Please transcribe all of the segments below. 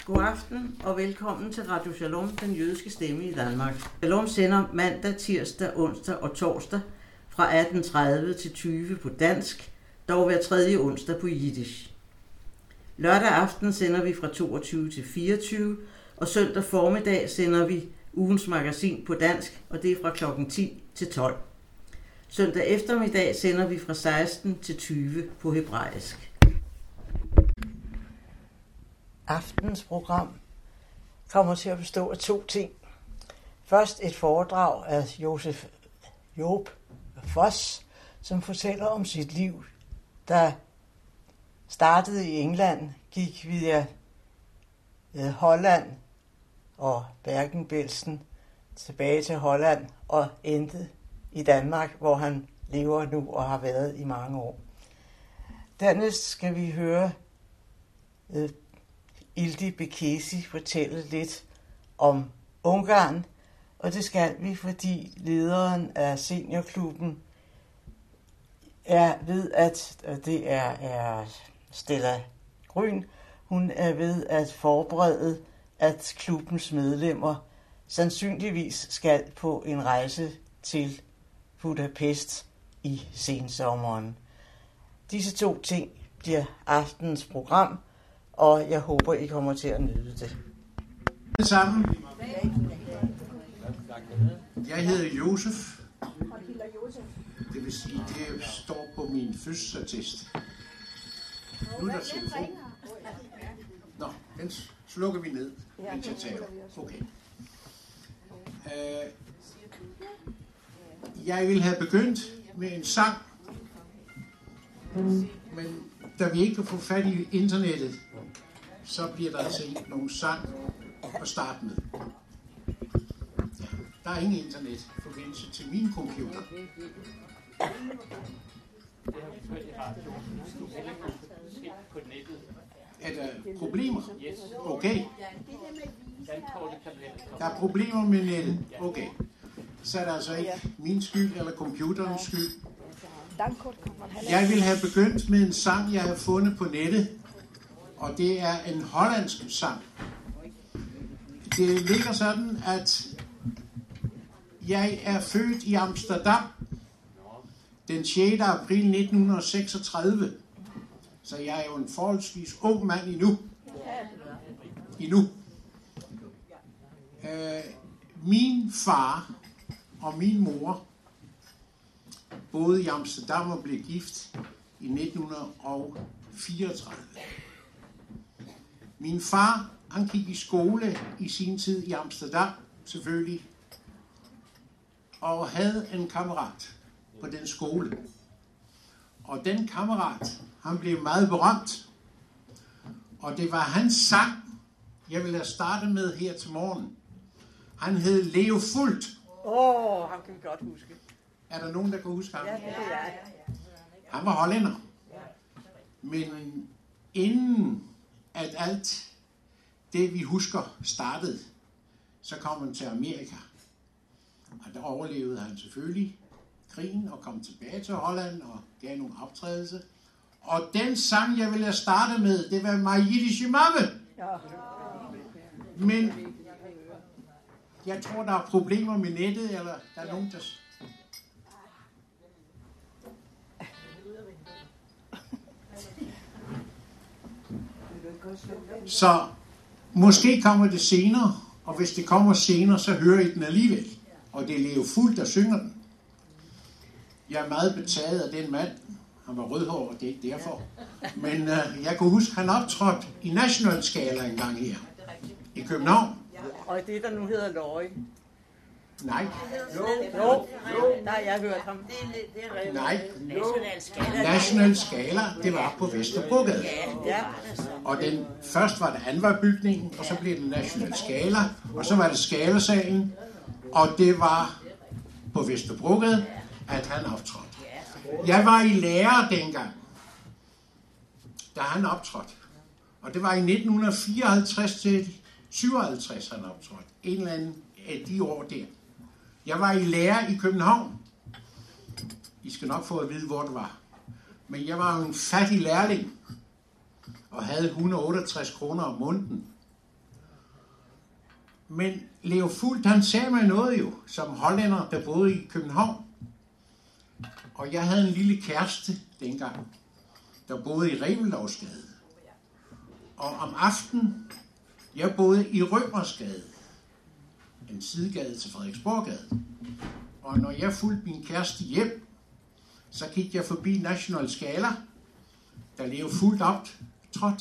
God aften og velkommen til Radio Shalom, den jødiske stemme i Danmark. Shalom sender mandag, tirsdag, onsdag og torsdag fra 18:30 til 20 på dansk, dog hver tredje onsdag på jiddisch. Lørdag aften sender vi fra 22 til 24, og søndag formiddag sender vi ugens magasin på dansk, og det er fra klokken 10 til 12. Søndag eftermiddag sender vi fra 16 til 20 på hebraisk. Aftens program kommer til at bestå af 2 ting. Først et foredrag af Job Foss, som fortæller om sit liv, der startede i England, gik via Holland og Bergen-Belsen tilbage til Holland og endte i Danmark, hvor han lever nu og har været i mange år. Dernæst skal vi høre Ildi Bekesi fortælle lidt om Ungarn, og det skal vi, fordi lederen af seniorklubben er ved at, det er Stella Grün, hun er ved at forberede, at klubbens medlemmer sandsynligvis skal på en rejse til Budapest i sensommeren. Disse 2 ting bliver aftenens program, og jeg håber, I kommer til at nyde det. Sammen. Jeg hedder Josef. Det vil sige, det står på min fødselsattest. Nu er der telefon. Nå, den slukker vi ned, mens jeg taler. Okay. Jeg ville have begyndt med en sang, men da vi ikke kan få fat i internettet, så bliver der altså ikke nogen sang at starte med. Ja, der er ingen internetforbindelse til min computer. Er der problemer? Okay. Der er problemer med nettet. Okay. Så er det altså ikke min skyld eller computerens skyld. Jeg vil have begyndt med en sang, jeg har fundet på nettet, og det er en hollandsk sang. Det ligger sådan, at jeg er født i Amsterdam den 6. april 1936, så jeg er jo en forholdsvis ung mand endnu. Min far og min mor boede i Amsterdam og blev gift i 1934. Min far, han gik i skole i sin tid i Amsterdam, selvfølgelig, og havde en kammerat på den skole. Og den kammerat, han blev meget berømt, og det var hans sang, jeg ville have startet med her til morgen. Han hed Leo Fult. Han kan vi godt huske. Er der nogen, der kan huske ham? Ja, det er jeg. Han var hollænder. Men inden at alt det, vi husker, startede, så kom han til Amerika. Og der overlevede han selvfølgelig krigen og kom tilbage til Holland og gav nogle optrædelser. Og den sang, jeg ville have startet med, det var My Jiddische Mame. Men jeg tror, der er problemer med nettet, eller der er nogen, der... Så måske kommer det senere, og hvis det kommer senere, så hører I den alligevel. Og det er Leo Fult, der synger den. Jeg er meget betaget af den mand. Han var rødhåret, det er ikke derfor. Men jeg kunne huske, han optrådte i National Scala en gang her i København. Og det, der nu hedder Løje. Nej. Jo. Der har jeg hørt ham. Nej. National Scala, det var på Vesterbrogade. Ja. Og den først var det Anvar-bygningen, og så blev det National Scala, og så var det Skalasalen, og det var på Vesterbrogade, at han optrådte. Jeg var i lærer dengang, da han optrådte. Og det var i 1954 til 57, han optrådte. En eller anden af de år der. Jeg var i lærer i København. I skal nok få at vide, hvor det var. Men jeg var jo en fattig lærling, og havde 168 kroner om måneden. Men Leo Fuld, han sagde mig noget jo, som hollænder, der boede i København. Og jeg havde en lille kæreste dengang, der boede i Remelovsgade. Og om aftenen, jeg boede i Rømersgade, en sidegade til Frederiksborggade. Og når jeg fulgte min kæreste hjem, så gik jeg forbi National Scala, der Leo Fuld optrådt.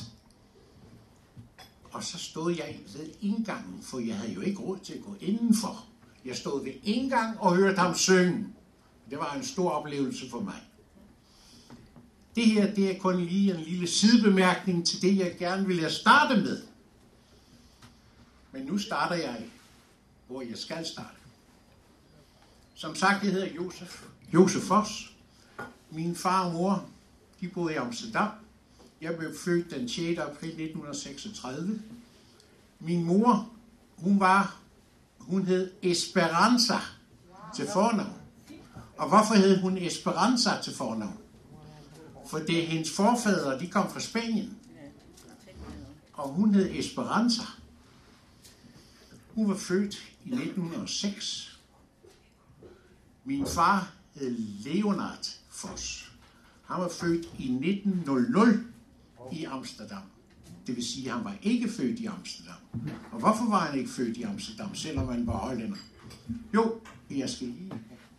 Og så stod jeg ved indgangen, for jeg havde jo ikke råd til at gå indenfor. Jeg stod ved indgangen og hørte ham synge. Det var en stor oplevelse for mig. Det her, det er kun lige en lille sidebemærkning til det, jeg gerne ville starte med. Men nu starter jeg, hvor jeg skal starte. Som sagt, jeg hedder Josef Foss. Min far og mor, de boede i Amsterdam. Jeg blev født den 6. april 1936. Min mor, hun hed Esperanza til fornavn. Og hvorfor hed hun Esperanza til fornavn? For det er hendes forfædre, de kom fra Spanien. Og hun hed Esperanza. Hun var født i 1906. Min far hed Leonard Foss. Han var født i 1900 i Amsterdam. Det vil sige, at han var ikke født i Amsterdam. Og hvorfor var han ikke født i Amsterdam, selvom han var hollænder? Jo, jeg skal lige...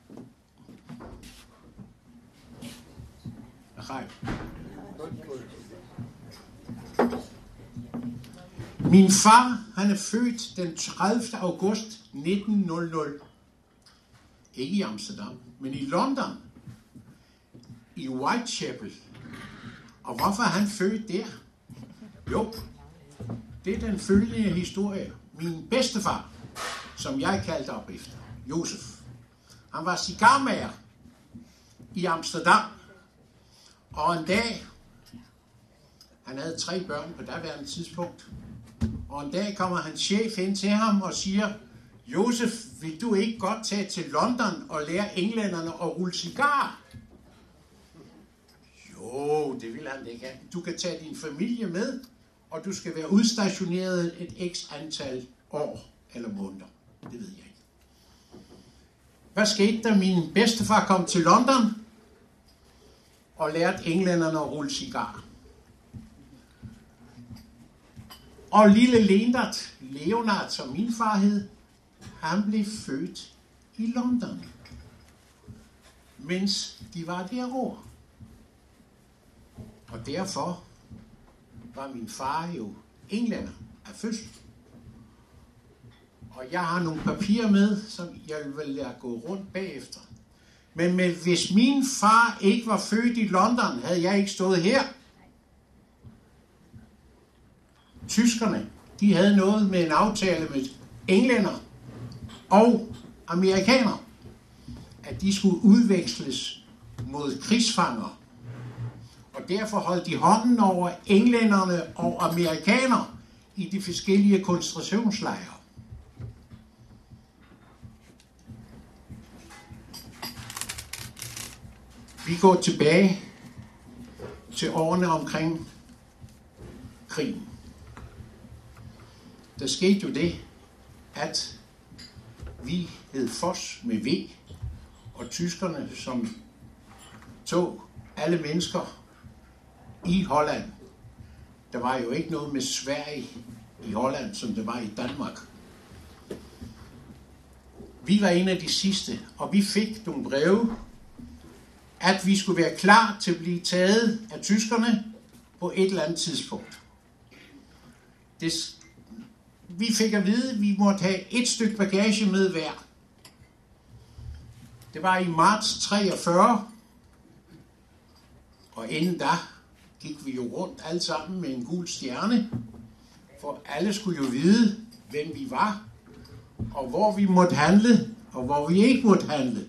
Min far, han er født den 30. august 1900. Ikke i Amsterdam, men i London. I Whitechapel. Og hvorfor er han født der? Jo, det er den følgende historie. Min bedstefar, som jeg kaldte op efter, Josef, han var cigarmager i Amsterdam. Og en dag, han havde 3 børn på daværende tidspunkt, og en dag kommer hans chef ind til ham og siger, Josef, vil du ikke godt tage til London og lære englænderne at rulle cigarer? Jo, det vil han ikke. Du kan tage din familie med, og du skal være udstationeret et x antal år eller måneder. Det ved jeg ikke. Hvad skete der? Min bedstefar kom til London og lærte englænderne at rulle cigarer. Og lille Leonard, som min far hed, han blev født i London, mens de var derovre. Og derfor var min far jo englænder af fødsel. Og jeg har nogle papirer med, som jeg vil lade gå rundt bagefter. Men hvis min far ikke var født i London, havde jeg ikke stået her. Tyskerne, de havde noget med en aftale med englænder og amerikanere, at de skulle udveksles mod krigsfanger. Og derfor holdt de hånden over englænderne og amerikanere i de forskellige koncentrationslejre. Vi går tilbage til årene omkring krigen. Der skete jo det, at vi hed Foss med V, og tyskerne, som tog alle mennesker i Holland. Der var jo ikke noget med Sverige i Holland, som det var i Danmark. Vi var en af de sidste, og vi fik nogle breve, at vi skulle være klar til at blive taget af tyskerne på et eller andet tidspunkt. Vi fik at vide, at vi måtte have et stykke bagage med hver. Det var i marts 43, og inden da gik vi jo rundt alle sammen med en gul stjerne, for alle skulle jo vide, hvem vi var, og hvor vi måtte handle, og hvor vi ikke måtte handle.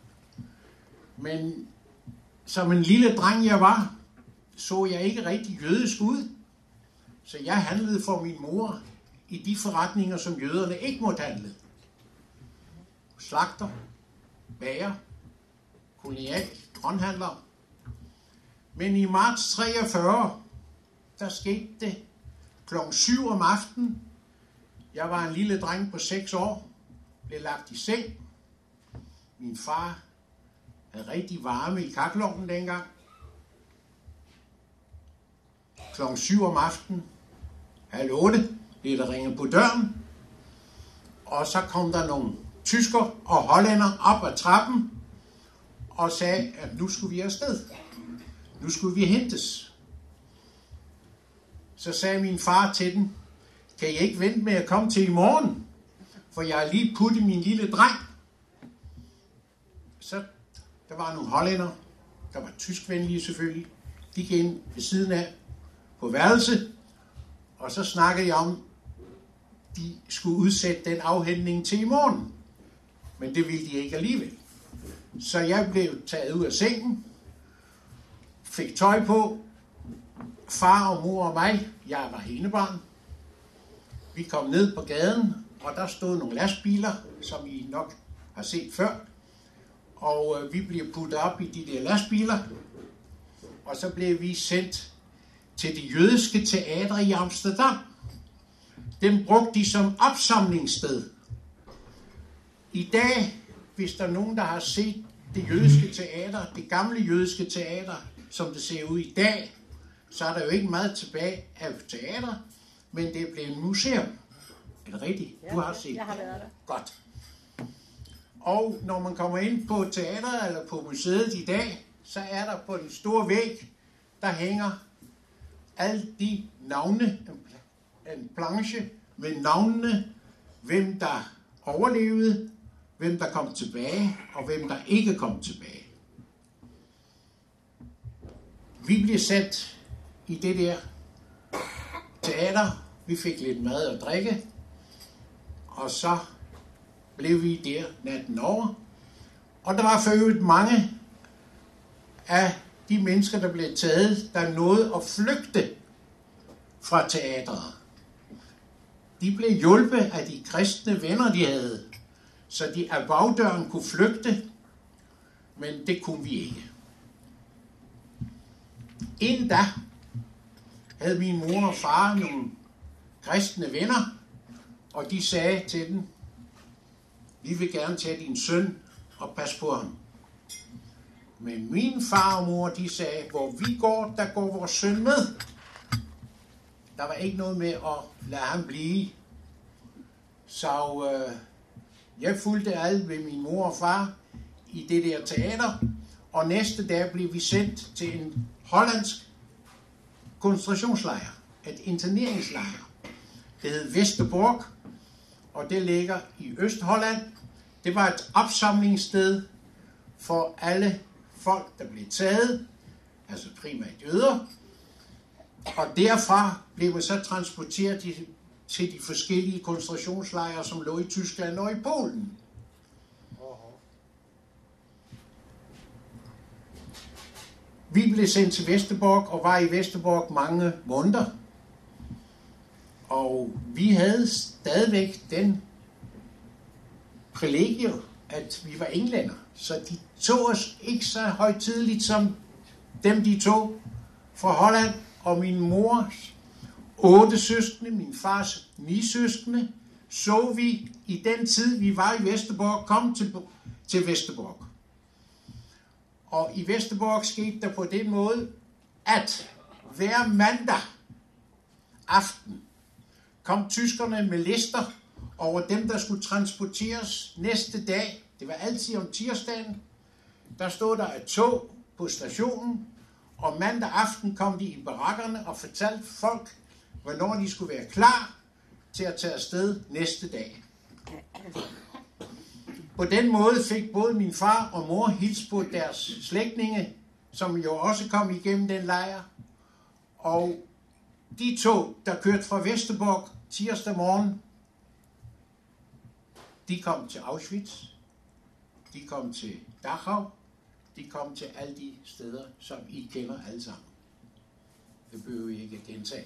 Men som en lille dreng jeg var, så jeg ikke rigtig jødisk ud, så jeg handlede for min mor i de forretninger, som jøderne ikke måtte handle. Slagter, bager, kolonial, grønhandler. Men i marts 43, der skete det kl. 7 om aftenen, Jeg var en lille dreng på 6 år, blev lagt i seng. Min far havde rigtig varme i kakkelovnen dengang. Klokken 7 om aftenen, 7:30, blev der ringet på døren. Og så kom der nogle tysker og hollænder op ad trappen og sagde, at nu skulle vi afsted. Nu skulle vi hentes. Så sagde min far til dem, kan I ikke vente med at komme til i morgen? For jeg har lige puttet min lille dreng. Så der var nogle hollænder, der var tyskvenlige selvfølgelig. De gik ind ved siden af på værelse, og så snakkede jeg om, de skulle udsætte den afhentning til i morgen. Men det ville de ikke alligevel. Så jeg blev taget ud af sengen, fik tøj på, far og mor og mig, jeg var enebarn. Vi kom ned på gaden, og der stod nogle lastbiler, som I nok har set før. Og vi blev puttet op i de der lastbiler, og så blev vi sendt til det jødiske teater i Amsterdam. Dem brugte de som opsamlingssted. I dag, hvis der er nogen, der har set det jødiske teater, det gamle jødiske teater, som det ser ud i dag, så er der jo ikke meget tilbage af teater, men det er blevet et museum. Er det rigtigt? Ja, du har set jeg har været der. Godt. Og når man kommer ind på teateret eller på museet i dag, så er der på den store væg, der hænger alle de navne, en planche med navnene, hvem der overlevede, hvem der kom tilbage, og hvem der ikke kom tilbage. Vi blev sat i det der teater. Vi fik lidt mad og drikke, og så blev vi der natten over. Og der var for øvrigt mange af de mennesker, der blev taget, der nåede at flygte fra teatret. De blev hjulpet af de kristne venner, de havde, så de af bagdøren kunne flygte, men det kunne vi ikke. Inden da havde min mor og far nogle kristne venner, og de sagde til dem, vi vil gerne tage din søn og passe på ham. Men min far og mor, de sagde, hvor vi går, der går vores søn med. Der var ikke noget med at lade ham blive. Så jeg fulgte alle ved min mor og far i det der teater, og næste dag blev vi sendt til en hollandsk koncentrationslejr, et interneringslejr. Det hed Westerbork, og det ligger i Østholland. Det var et opsamlingssted for alle folk, der blev taget, altså primært jøder, og derfra blev man så transporteret til de forskellige koncentrationslejre, som lå i Tyskland og i Polen. Vi blev sendt til Westerbork og var i Westerbork mange måneder. Og vi havde stadigvæk den privilegium, at vi var englænder. Så de tog os ikke så højtideligt som dem, de tog fra Holland. Og min mors 8 søskende, min fars 9 søskende, så vi i den tid, vi var i Westerbork, kom til Westerbork. Og i Westerbork skete der på den måde, at hver mandag aften kom tyskerne med lister over dem, der skulle transporteres næste dag. Det var altid om tirsdagen. Der stod der et tog på stationen, og mandag aften kom de i barakkerne og fortalte folk, hvornår de skulle være klar til at tage afsted næste dag. På den måde fik både min far og mor hils på deres slægtninge, som jo også kom igennem den lejr. Og de tog, der kørte fra Westerbork tirsdag morgen, de kom til Auschwitz, de kom til Dachau, de kom til alle de steder, som I kender alle sammen. Det behøver vi ikke gentage.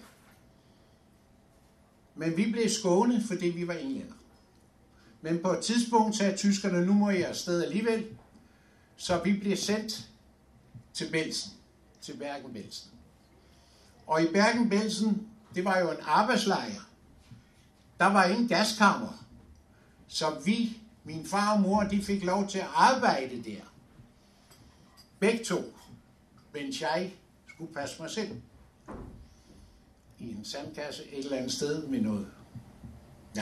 Men vi blev skånet, fordi vi var englænder. Men på et tidspunkt sagde tyskerne, nu må jeg afsted alligevel, så vi blev sendt til Belsen, til Bergen-Belsen. Og i Bergen-Belsen, det var jo en arbejdslejr. der var ingen gaskammer. Så min far og mor, de fik lov til at arbejde der. Begge to. Mens jeg skulle passe mig selv. I en sandkasse et eller andet sted med noget. Ja.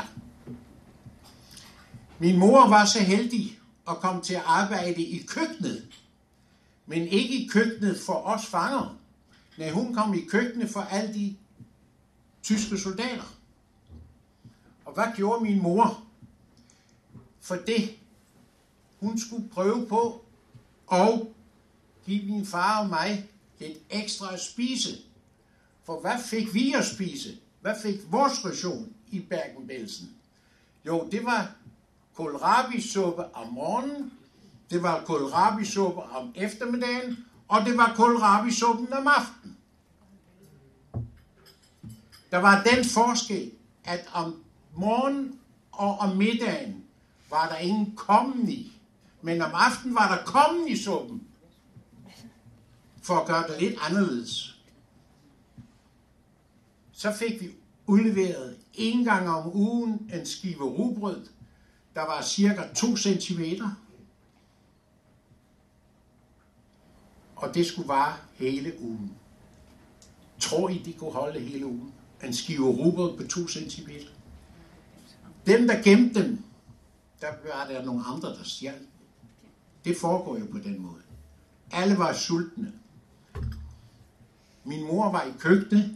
Min mor var så heldig at komme til at arbejde i køkkenet. Men ikke i køkkenet for os fanger. Nej, hun kom i køkkenet for alle de tyske soldater. Og hvad gjorde min mor? For det, hun skulle prøve på at give min far og mig lidt ekstra at spise. For hvad fik vi at spise? Hvad fik vores ration i Bergen-Belsen? Jo, det var kålrabi-suppe om morgenen, det var kålrabi-suppe om eftermiddagen, og det var kålrabi-suppen om aftenen. Der var den forskel, at om morgenen og om middagen var der ingen kommen i, men om aftenen var der kommen i suppen, for at gøre det lidt anderledes. Så fik vi udleveret en gang om ugen en skive rugbrød, der var cirka 2 centimeter, og det skulle vare hele ugen. Tror I, de kunne holde hele ugen? En skive rugbrød på 2 centimeter. Dem, der gemte dem, der var der nogle andre, der stjal. Det foregår jo på den måde. Alle var sultne. Min mor var i køkkenet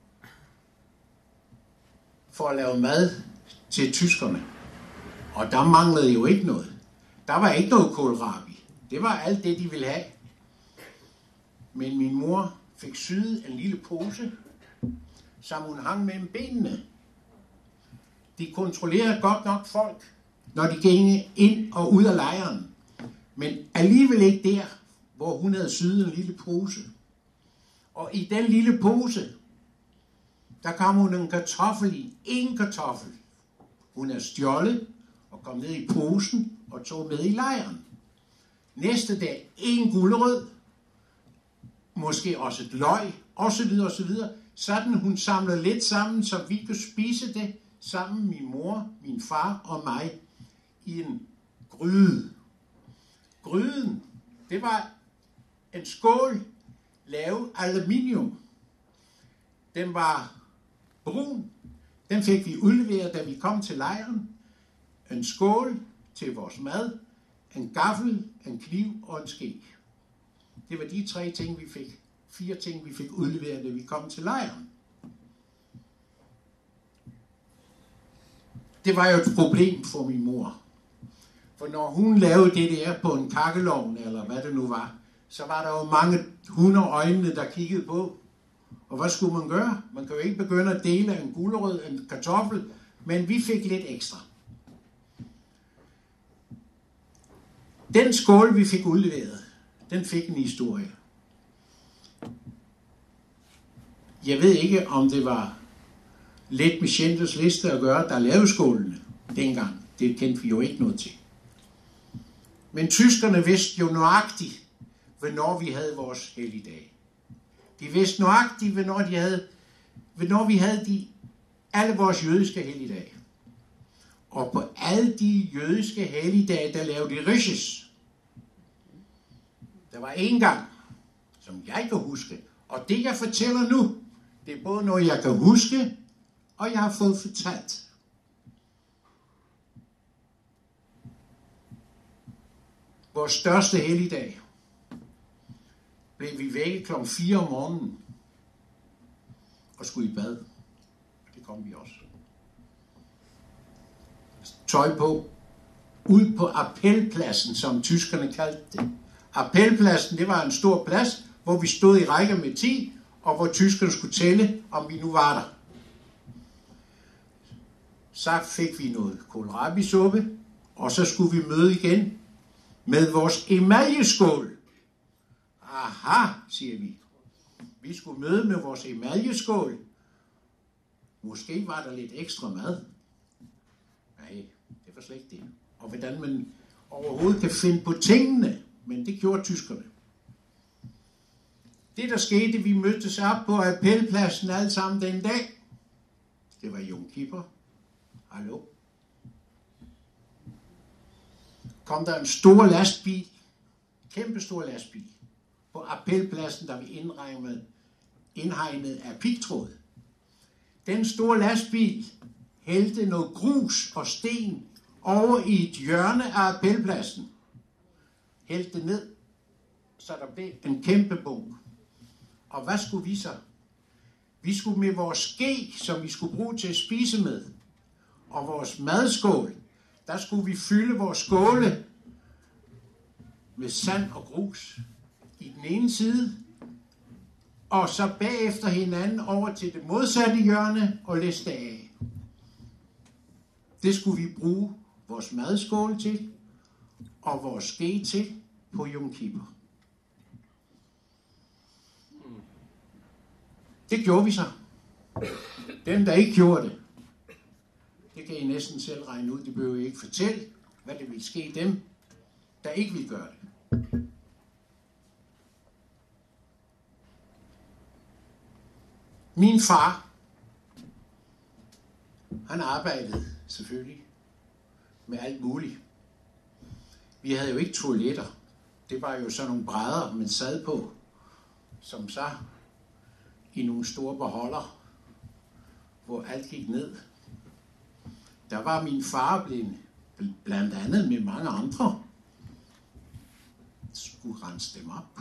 for at lave mad til tyskerne. Og der manglede jo ikke noget. Der var ikke noget kålrabi. Det var alt det, de ville have. Men min mor fik syet en lille pose, som hun hang mellem benene. De kontrollerede godt nok folk, når de gik ind og ud af lejren. Men alligevel ikke der, hvor hun havde syet en lille pose. Og i den lille pose, der kom hun en kartoffel i. En kartoffel. Hun havde stjålet og kom ned i posen og tog med i lejren. Næste dag en gulerod, måske også et løg, osv. osv. Sådan hun samlede lidt sammen, så vi kunne spise det sammen, min mor, min far og mig, i en gryde. Gryden, det var en skål lavet aluminium. Den var brun. Den fik vi udleveret, da vi kom til lejren. En skål til vores mad, en gaffel, en kniv og en ske. Det var de 3 ting, vi fik. 4 ting, vi fik udleveret, da vi kom til lejren. Det var jo et problem for min mor. For når hun lavede det der på en kakkelovn, eller hvad det nu var, så var der jo mange hundeøjne, der kiggede på. Og hvad skulle man gøre? Man kan jo ikke begynde at dele en gulerod, en kartoffel, men vi fik lidt ekstra. Den skål, vi fik udleveret, den fik en historie. Jeg ved ikke, om det var lidt med Schindlers liste at gøre, der lavede skålene dengang. Det kendte vi jo ikke noget til. Men tyskerne vidste jo nøjagtigt, hvornår vi havde vores helligdage. De vidste nøjagtigt, hvornår vi havde alle vores jødiske helligdage. Og på alle de jødiske helligdage, der lavede de riches. Der var en gang, som jeg kan huske, og det jeg fortæller nu, det er både noget jeg kan huske, og jeg har fået fortalt. Vores største helligdag blev vi vækket kl. 4 om morgenen og skulle i bad. Det kom vi også. Tøj på. Ud på appelpladsen, som tyskerne kaldte det. Appelpladsen, det var en stor plads, hvor vi stod i rækker med 10, og hvor tyskerne skulle tælle, om vi nu var der. Så fik vi noget kålrabi-suppe, og så skulle vi møde igen med vores emaljeskål. Aha, siger vi. Vi skulle møde med vores emaljeskål. Måske var der lidt ekstra mad. Nej, det var slet ikke det. Og hvordan man overhovedet kan finde på tingene, men det gjorde tyskerne. Det der skete, vi mødtes op på appelpladsen alle sammen den dag. Det var Yom Kippur. Hallo? Kom der en stor lastbil, kæmpe stor lastbil, på appelpladsen, der var indhegnet af pigtråd. Den store lastbil hældte noget grus og sten over i et hjørne af appelpladsen. Hældte ned, så der blev en kæmpe bunke. Og hvad skulle vi så? Vi skulle med vores ske, som vi skulle bruge til at spise med, og vores madskål, der skulle vi fylde vores skåle med sand og grus i den ene side, og så bagefter hinanden over til det modsatte hjørne og læste af. Det skulle vi bruge vores madskål til, og vores ske til på Yom Kippur. Det gjorde vi så. Dem, der ikke gjorde det, det kan I næsten selv regne ud. De behøver ikke fortælle, hvad det ville ske dem, der ikke ville gøre det. Min far, han arbejdede selvfølgelig med alt muligt. Vi havde jo ikke toiletter. Det var jo sådan nogle brædder, man sad på, som så i nogle store beholder, hvor alt gik ned. Der var min far blevet, blandt andet med mange andre, skulle rense dem op.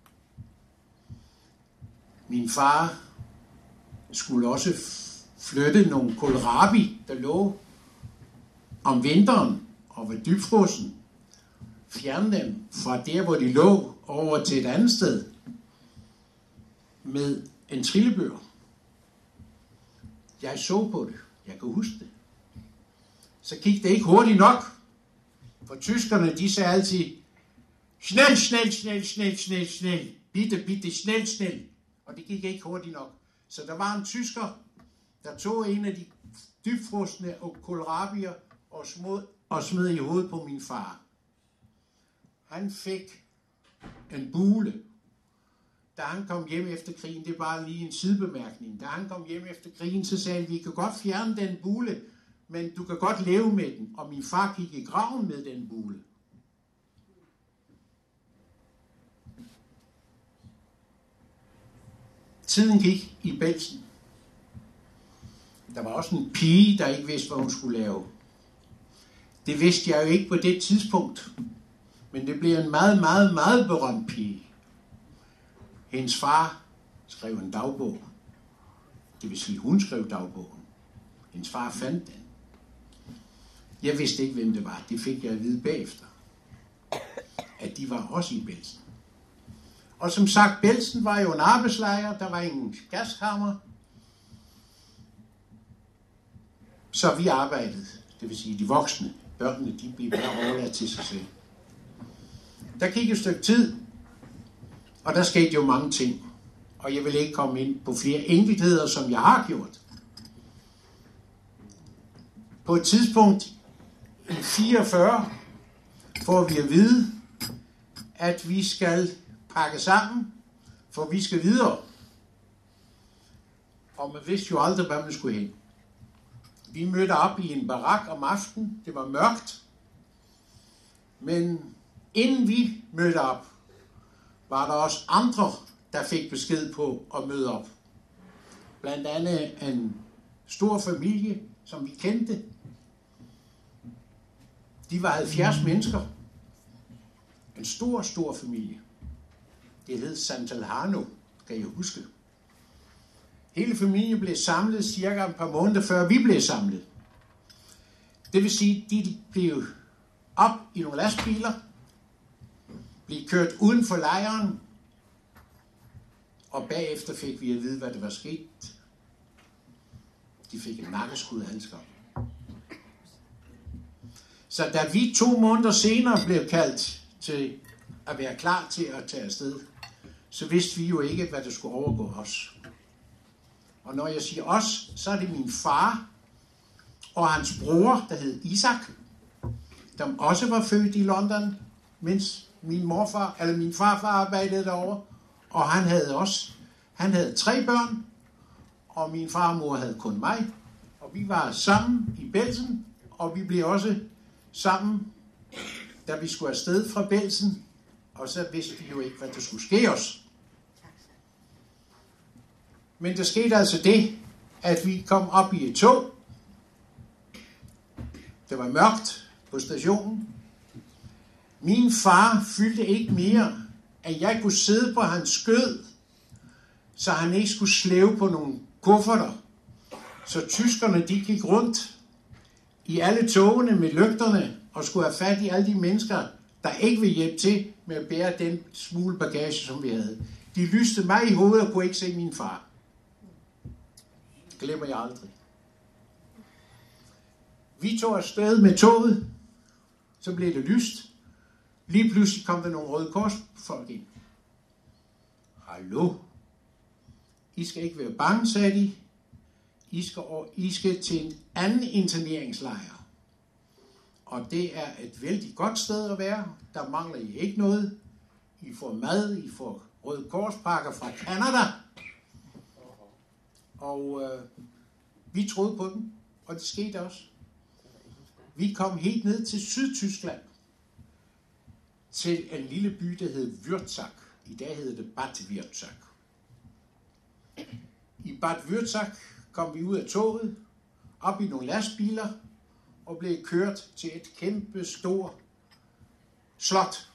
Min far skulle også flytte nogle kohlrabi, der lå om vinteren og var dybfrossen. Fjerne dem fra der, hvor de lå, over til et andet sted med en trillebør. Jeg så på det. Jeg kan huske det. Så gik det ikke hurtigt nok. For tyskerne, de sagde altid, snel, snel, snel, snel, snel, snel. Bitte, bitte, snel, snel. Og det gik ikke hurtigt nok. Så der var en tysker, der tog en af de dybfrosne og kohlrabier og smed i hovedet på min far. Han fik en bule. Da han kom hjem efter krigen, det er bare lige en sidebemærkning. Da han kom hjem efter krigen, så sagde han, vi kan godt fjerne den bule, men du kan godt leve med den. Og min far gik i graven med den bule. Tiden gik i Belsen. Der var også en pige, der ikke vidste, hvad hun skulle lave. Det vidste jeg jo ikke på det tidspunkt. Men det blev en meget, meget, meget berømt pige. Hendes far skrev en dagbog. Det vil sige, hun skrev dagbogen. Hendes far fandt den. Jeg vidste ikke, hvem det var. Det fik jeg at vide bagefter. At de var også i Belsen. Og som sagt, Belsen var jo en arbejdslejr. Der var ingen gaskammer. Så vi arbejdede. Det vil sige, de voksne. Børnene, de blev bare overladt til sig selv. Der gik et stykke tid, og der skete jo mange ting. Og jeg vil ikke komme ind på flere enkeltheder, som jeg har gjort. På et tidspunkt i 44 får vi at vide, at vi skal pakke sammen, for vi skal videre. Og man vidste jo aldrig, hvad man skulle hen. Vi mødte op i en barak om aftenen. Det var mørkt. Men inden vi mødte op, var der også andre, der fik besked på at møde op. Blandt andet en stor familie, som vi kendte. De var 70 mennesker. En stor, stor familie. Det hed Santalhano, kan jeg huske. Hele familien blev samlet cirka et par måneder før vi blev samlet. Det vil sige, de blev op i nogle lastbiler, blev kørt uden for lejren, og bagefter fik vi at vide, hvad det var sket. De fik en nakkeskud alle sammen. Så da vi 2 måneder senere blev kaldt til at være klar til at tage afsted, så vidste vi jo ikke, hvad der skulle overgå os. Og når jeg siger os, så er det min far og hans bror, der hed Isak, der også var født i London, mens min farfar arbejdede derovre. Og han havde 3 børn, og min far og mor havde kun mig. Og vi var sammen i Belsen, og vi blev også sammen, da vi skulle afsted fra Belsen, og så vidste vi jo ikke, hvad der skulle ske os. Men der skete altså det, at vi kom op i et tog. Det var mørkt på stationen. Min far fyldte ikke mere, at jeg kunne sidde på hans skød, så han ikke skulle slæve på nogle kufferter. Så tyskerne, de gik rundt i alle togene med lygterne og skulle have fat i alle de mennesker, der ikke ville hjælpe til med at bære den smule bagage, som vi havde. De lyste mig i hovedet og kunne ikke se min far. Det glemmer jeg aldrig. Vi tog afsted med toget, så blev det lyst. Lige pludselig kom der nogle Røde Kors-folk ind. Hallo? I skal ikke være bange, sagde de. I skal til en anden interneringslejr. Og det er et vældig godt sted at være. Der mangler I ikke noget. I får mad, I får Røde Kors-pakker fra Canada. Og vi troede på dem, og det skete også. Vi kom helt ned til Sydtyskland, til en lille by, der hed Würzach. I dag hedder det Bad Würzach. I Bad Würzach kom vi ud af toget, op i nogle lastbiler, og blev kørt til et kæmpe stort slot.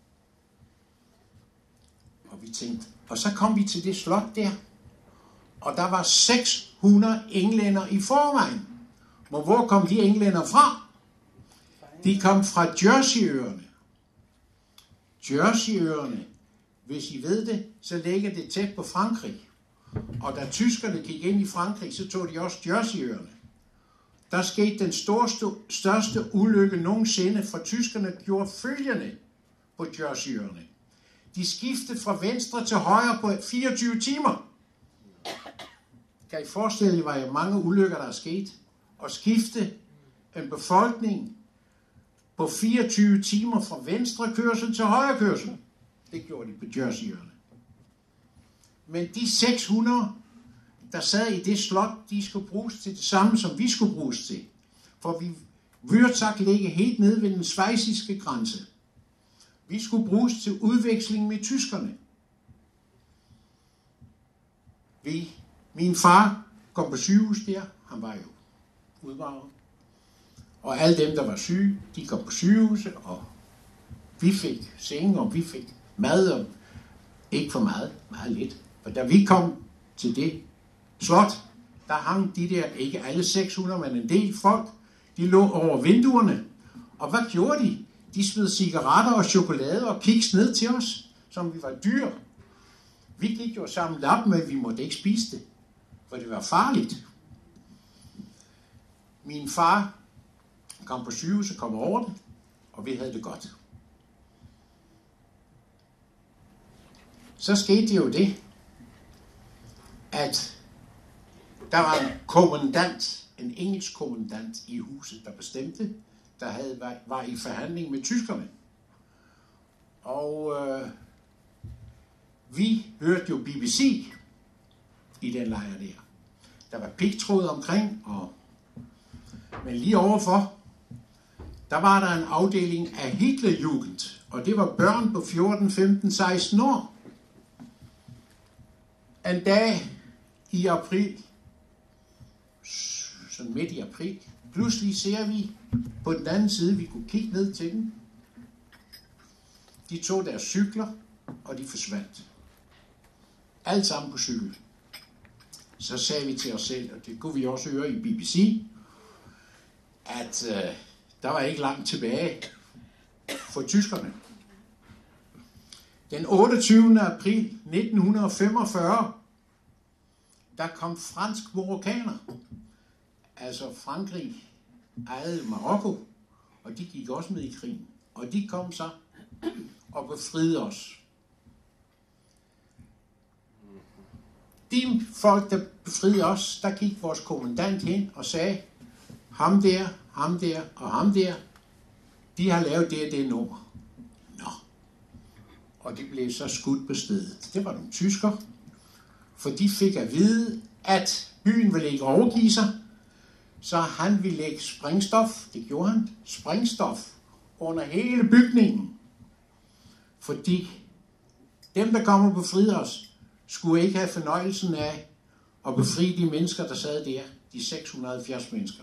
Og vi tænkte, og så kom vi til det slot der, og der var 600 englænder i forvejen. Men hvor kom de englænder fra? De kom fra Jerseyøerne. Jerseyøerne, hvis I ved det, så ligger det tæt på Frankrig. Og da tyskerne gik ind i Frankrig, så tog de også Jerseyøerne. Der skete den største ulykke nogensinde, for tyskerne gjorde følgende på Jerseyøerne. De skiftede fra venstre til højre på 24 timer. Kan I forestille jer, hvor mange ulykker der er sket? Og skifte en befolkning på 24 timer fra venstre kørsel til højre kørsel. Det gjorde de på Jerseyøerne. Men de 600, der sad i det slot, de skulle bruges til det samme, som vi skulle bruges til. For Würzach ligger helt nede ved den schweiziske grænse. Vi skulle bruges til udveksling med tyskerne. Min far kom på sygehus der. Han var jo udvarvet. Og alle dem, der var syge, de kom på sygehuset, og vi fik senge, og vi fik mad, og ikke for meget, meget lidt. For da vi kom til det slot, der hang de der, ikke alle 600, men en del folk, de lå over vinduerne. Og hvad gjorde de? De smed cigaretter og chokolade og kiks ned til os, som vi var dyr. Vi gik jo sammen op, men vi måtte ikke spise det, for det var farligt. Min far kom på sygehuset, kom over det, og vi havde det godt. Så skete det jo det, at der var en kommandant, en engelsk kommandant i huset, der bestemte, der var i forhandling med tyskerne. Og vi hørte jo BBC i den lejr der. Der var pigtråd omkring, men lige overfor, der var der en afdeling af Hitlerjugend, og det var børn på 14, 15, 16 år. En dag i april, sådan midt i april, pludselig ser vi på den anden side, vi kunne kigge ned til dem. De tog deres cykler, og de forsvandt. Alt sammen på cykel. Så sagde vi til os selv, og det kunne vi også høre i BBC, at der var ikke langt tilbage for tyskerne. Den 28. april 1945, der kom fransk-marokkaner. Altså Frankrig ejede Marokko, og de gik også med i krigen. Og de kom så og befriede os. De folk, der befriede os, der gik vores kommandant hen og sagde, ham der og ham der, de har lavet det nummer. Nå. Og de blev så skudt på stedet. Det var nogle tysker, for de fik at vide, at byen ville ikke overgive sig, så han ville lægge sprængstof, det gjorde han, sprængstof under hele bygningen. Fordi dem, der kommer og befriede os, skulle ikke have fornøjelsen af at befri de mennesker, der sad der, de 670 mennesker.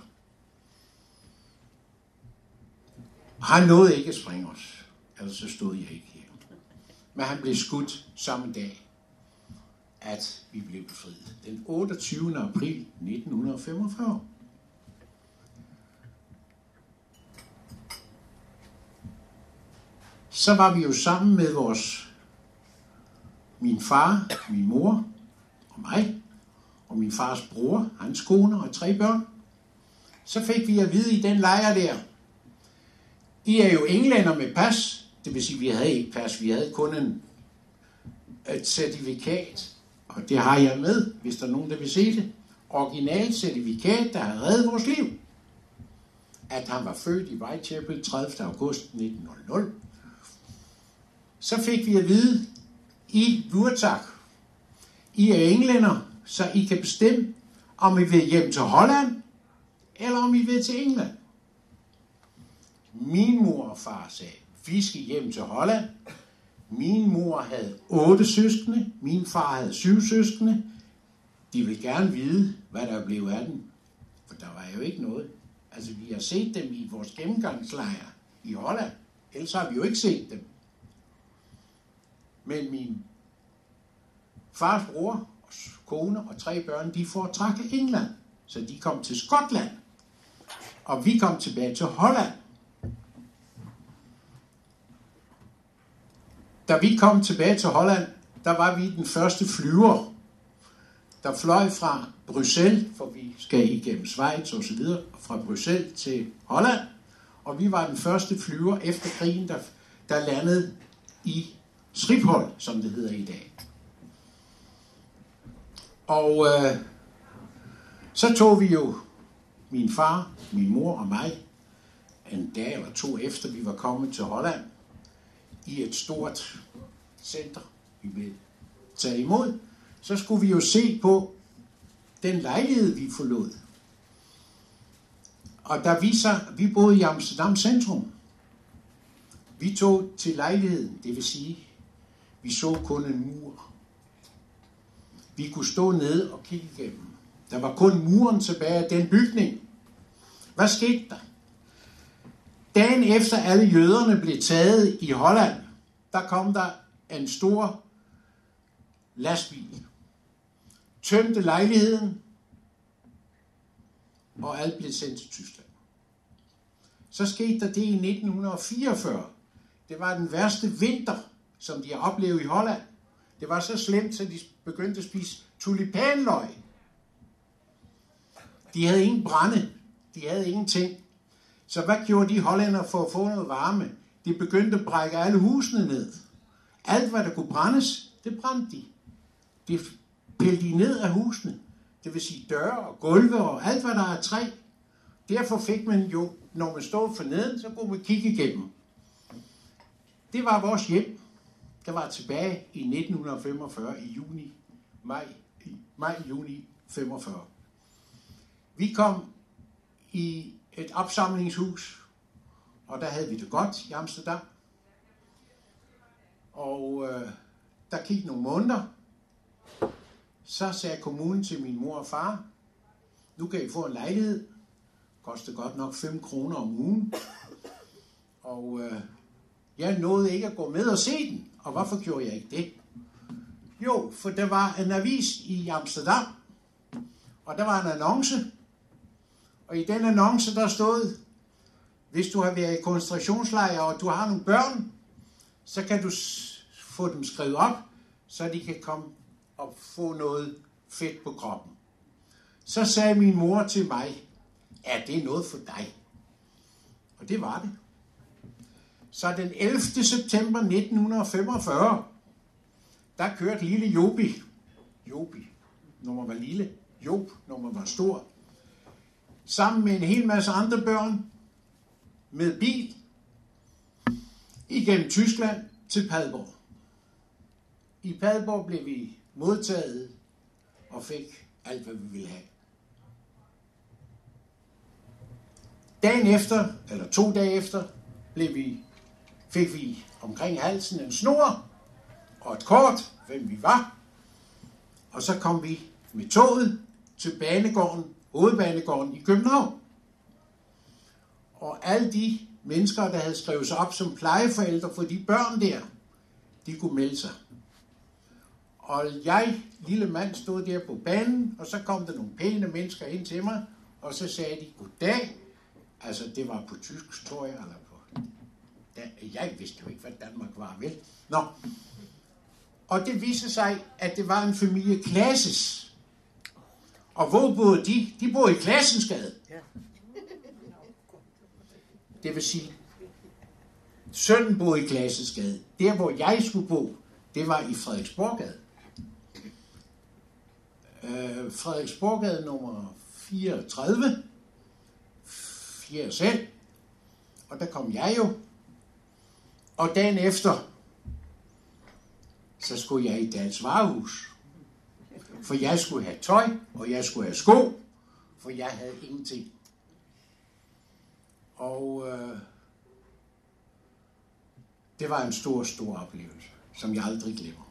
Han nåede ikke at sprænge os, ellers så stod jeg ikke her. Men han blev skudt samme dag, at vi blev befriet. Den 28. april 1945. Så var vi jo sammen med min far, min mor og mig, og min fars bror, hans kone og 3 børn. Så fik vi at vide i den lejr der, I er jo englænder med pas, det vil sige, vi havde ikke pas, vi havde kun et certifikat, og det har jeg med, hvis der er nogen, der vil se det. Originalt certifikat, der har reddet vores liv. At han var født i Whitechapel 30. august 1900. Så fik vi at vide, I Lurtak, I er englænder, så I kan bestemme, om I vil hjem til Holland, eller om I vil til England. Min mor og far sagde, vi skal hjem til Holland. Min mor havde 8 søskende, min far havde 7 søskende. De vil gerne vide, hvad der blev af dem, for der var jo ikke noget. Altså, vi har set dem i vores gennemgangslejre i Holland, ellers har vi jo ikke set dem. Men min fars bror, kone og 3 børn, de foretrak England, så de kom til Skotland, og vi kom tilbage til Holland. Da vi kom tilbage til Holland, der var vi den første flyver, der fløj fra Bruxelles, for vi skal igennem Schweiz og så videre, fra Bruxelles til Holland, og vi var den første flyver efter krigen, der landede i Schiphol, som det hedder i dag. Og så tog vi jo min far, min mor og mig en dag eller 2 efter vi var kommet til Holland i et stort center, vi blev taget imod. Så skulle vi jo se på den lejlighed, vi forlod. Og da vi boede i Amsterdam centrum, vi tog til lejligheden, det vil sige, vi så kun en mur. Vi kunne stå nede og kigge igennem. Der var kun muren tilbage af den bygning. Hvad skete der? Dagen efter alle jøderne blev taget i Holland, der kom der en stor lastbil. Tømte lejligheden, og alt blev sendt til Tyskland. Så skete der det i 1944. Det var den værste vinter, som de har oplevet i Holland. Det var så slemt, så de begyndte at spise tulipanløg. De havde ingen brænde. De havde ingenting. Så hvad gjorde de hollændere for at få noget varme? De begyndte at brække alle husene ned. Alt, hvad der kunne brændes, det brændte de. De pillede de ned af husene. Det vil sige døre og gulve og alt, hvad der er træ. Derfor fik man jo, når man stod for neden, så kunne man kigge igennem. Det var vores hjem. Der var tilbage i 1945 i maj-juni 45. Vi kom i et opsamlingshus, og der havde vi det godt i Amsterdam. Og der gik nogle måneder. Så sagde kommunen til min mor og far, nu kan I få en lejlighed. Kostede godt nok 5 kroner om ugen. Og jeg nåede ikke at gå med og se den. Og hvorfor gjorde jeg ikke det? Jo, for der var en avis i Amsterdam, og der var en annonce. Og i den annonce, der stod, hvis du har været i koncentrationslejr, og du har nogle børn, så kan du få dem skrevet op, så de kan komme og få noget fedt på kroppen. Så sagde min mor til mig, er det noget for dig? Og det var det. Så den 11. september 1945, der kørte lille Jobi, når man var lille, Job, når man var stor, sammen med en hel masse andre børn, med bil, igennem Tyskland til Padborg. I Padborg blev vi modtaget og fik alt, hvad vi ville have. Dagen efter, eller 2 dage efter, fik vi omkring halsen en snor og et kort, hvem vi var. Og så kom vi med toget til banegården, hovedbanegården i København. Og alle de mennesker, der havde skrevet sig op som plejeforældre for de børn der, de kunne melde sig. Og jeg, lille mand, stod der på banen, og så kom der nogle pæne mennesker ind til mig, og så sagde de, goddag. Altså, det var på tysk, tror jeg, eller på... Jeg vidste jo ikke, hvad Danmark var, vel? Nå. Og det viste sig, at det var en familie Klasses. Og hvor boede de? De boede i Klassensgade. Det vil sige, sønnen boede i Klassensgade. Der, hvor jeg skulle bo, det var i Frederiksborggade. Frederiksborggade nummer 34. 4 selv. Og der kom jeg jo. Og dagen efter, så skulle jeg i Dals Varehus. For jeg skulle have tøj, og jeg skulle have sko, for jeg havde ingenting. Og det var en stor, stor oplevelse, som jeg aldrig glemmer.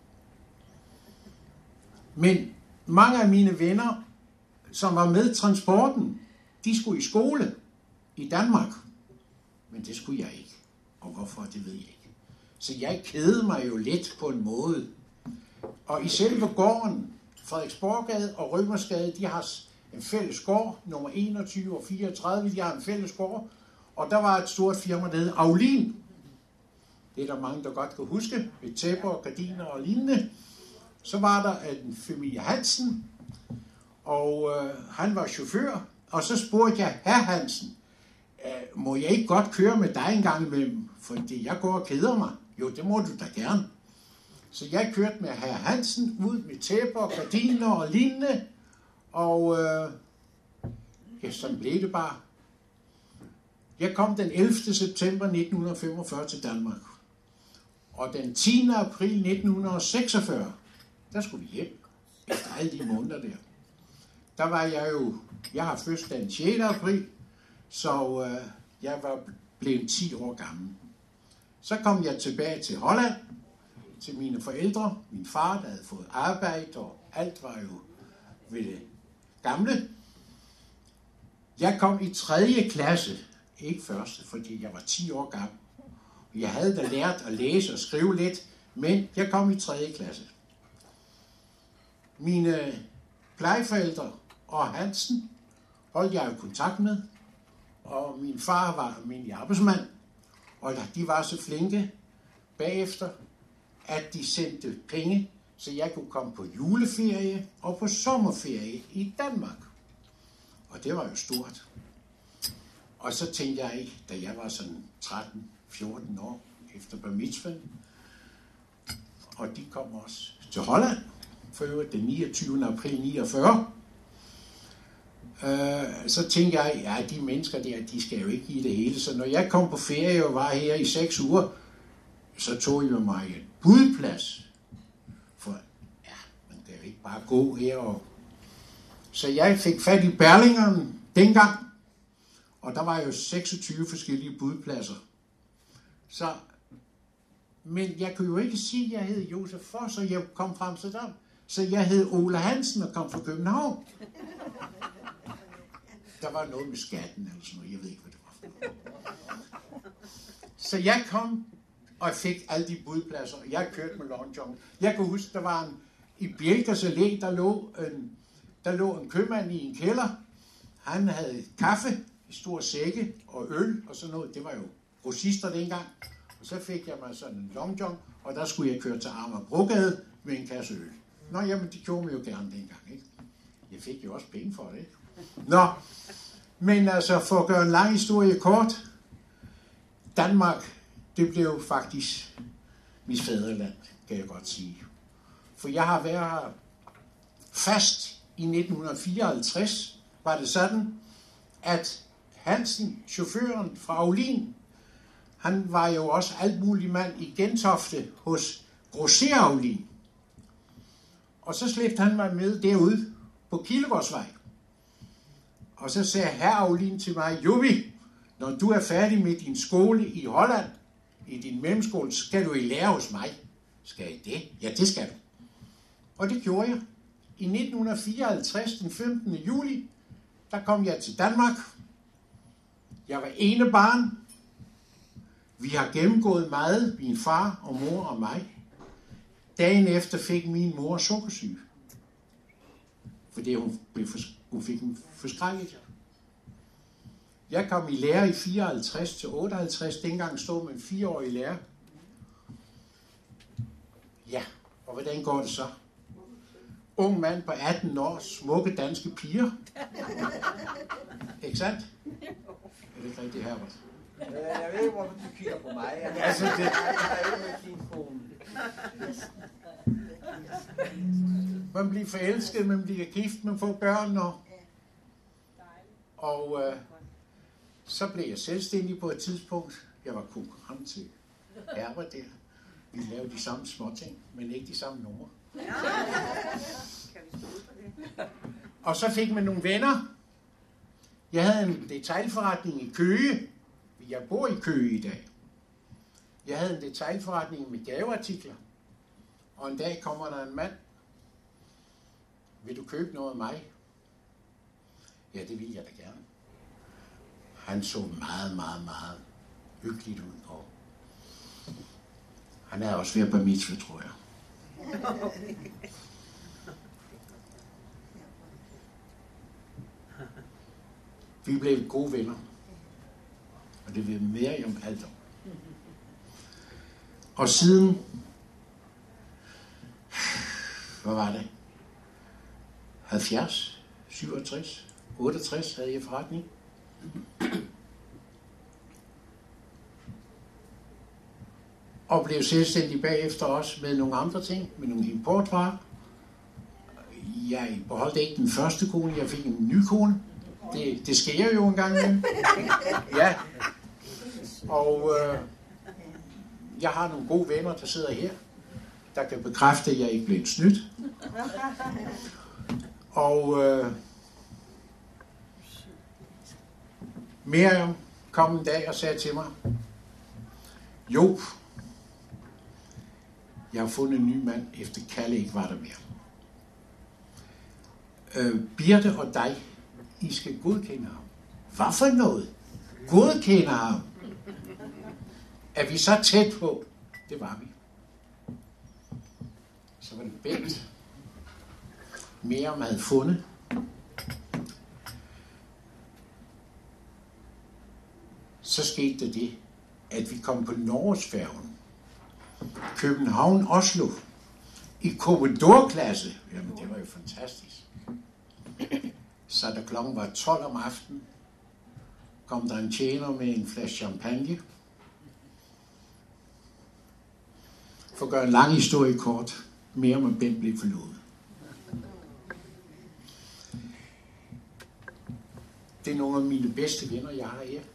Men mange af mine venner, som var med transporten, de skulle i skole i Danmark. Men det skulle jeg ikke. Og hvorfor, det ved jeg ikke. Så jeg kedede mig jo lidt på en måde. Og i selve gården, Frederiksborggade og Rømersgade, de har en fælles gård, nummer 21 og 34, de har en fælles gård. Og der var et stort firma, der hed Aulin. Det er der mange, der godt kan huske, med tæpper og gardiner og lignende. Så var der en familie Hansen, og han var chauffør. Og så spurgte jeg, herr Hansen, må jeg ikke godt køre med dig en gang imellem, fordi jeg går og keder mig? Jo, det må du da gerne. Så jeg kørte med herr Hansen ud med tæpper, gardiner og lignende, og ja, sådan blev det bare. Jeg kom den 11. september 1945 til Danmark, og den 10. april 1946, der skulle vi hjem, efter alle de måneder der. Der var jeg har fødselsdag den 6. april, så jeg var blevet 10 år gammel. Så kom jeg tilbage til Holland, til mine forældre. Min far, der havde fået arbejde, og alt var jo ved det gamle. Jeg kom i 3. klasse, ikke første, fordi jeg var 10 år gammel. Jeg havde da lært at læse og skrive lidt, men jeg kom i 3. klasse. Mine plejeforældre og Hansen holdt jeg jo kontakt med, og min far var almindelig arbejdsmand, og de var så flinke bagefter, at de sendte penge, så jeg kunne komme på juleferie og på sommerferie i Danmark. Og det var jo stort. Og så tænkte jeg, da jeg var sådan 13-14 år efter bar mitzvahen, og de kom også til Holland, for øvrigt den 29. april 49, så tænkte jeg, ja, de mennesker der, de skal jo ikke give det hele. Så når jeg kom på ferie og var her i 6 uger, så tog jeg mig en budplads. For ja, man kan jo ikke bare gå her. Så jeg fik fat i Berlingeren dengang, og der var jo 26 forskellige budpladser. Men jeg kunne jo ikke sige, at jeg hed Josef Foss, og jeg kom fra Amsterdam. Så jeg hed Ole Hansen og kom fra København. Der var noget med skatten eller sådan noget, jeg ved ikke, hvad det var. Så jeg kom og fik alle de budpladser, og jeg kørte med Long John. Jeg kunne huske, der var i Bjelkers Allé, der lå en købmand i en kælder. Han havde kaffe i store sække og øl og sådan noget. Det var jo grossister dengang. Og så fik jeg mig sådan en Long John, og der skulle jeg køre til Amagerbrogade med en kasse øl. Nå, jamen, de gjorde mig jo gerne dengang, ikke? Jeg fik jo også penge for det, ikke? Nå, men altså, for at gøre en lang historie kort, Danmark, det blev faktisk mit fædreland, kan jeg godt sige. For jeg har været her fast i 1954, var det sådan, at Hansen, chaufføren fra Aulin, han var jo også alt mulig mand i Gentofte hos Grosser Aulin. Og så slæbte han mig med derude på Kildegårdsvej. Og så sagde herr Aulin til mig, Jubi, når du er færdig med din skole i Holland, i din mellemskole, så skal du i lære hos mig. Skal I det? Ja, det skal du. Og det gjorde jeg. I 1954, den 15. juli, der kom jeg til Danmark. Jeg var ene barn. Vi har gennemgået meget, min far og mor og mig. Dagen efter fik min mor sukkersyge. Fordi hun fik en forskrækket. Jeg kom i lære i 54 til 58. Dengang stod man 4 år i lære. Ja, og hvordan går det så? Ung mand på 18 år, smukke danske piger. Ikke sandt? Er det ikke rigtigt, Herbert? Jeg ved ikke, hvorfor du kigger på mig. Altså, det... Man bliver forelsket, man bliver gift, man får børn, og så blev jeg selvstændig på et tidspunkt. Jeg var konkurrent til Herbert der. Vi lavede de samme små ting, men ikke de samme numre. Og så fik man nogle venner. Jeg havde en detailforretning i Køge. Jeg bor i Køge i dag. Jeg havde en detailforretning med gaveartikler. Og en dag kommer der en mand. Vil du købe noget af mig? Ja, det vil jeg da gerne. Han så meget, meget, meget hyggeligt ud. Og han er også ved at bar mitzvah, tror jeg. Vi blev gode venner. Og det vil mere om alt om. Og siden, hvad var det? 70, 67, 68 havde jeg forretning. Og blev selvstændig bagefter også med nogle andre ting, med nogle importvarer. Jeg beholdt ikke den første kone, jeg fik en ny kone. Det sker jo en gang imellem. Ja. Og jeg har nogle gode venner, der sidder her, der kan bekræfte, at jeg ikke blev snydt. Og Miriam kom en dag og sagde til mig, jo, jeg har fundet en ny mand, efter Kalle ikke var der mere. Birte og dig, I skal godkende ham. Hvad for noget? Godkende ham? Er vi så tæt på? Det var vi. Så var det Bent. Miriam havde fundet. Så skete der det, at vi kom på Norgesfærgen. København-Oslo. I Commodore-klasse. Jamen, det var jo fantastisk. Så da klokken var 12 om aftenen, kom der en tjener med en flaske champagne. For at gøre en lang historie kort, mere med Bent blev forlovet. Det er nogle af mine bedste venner, jeg har her.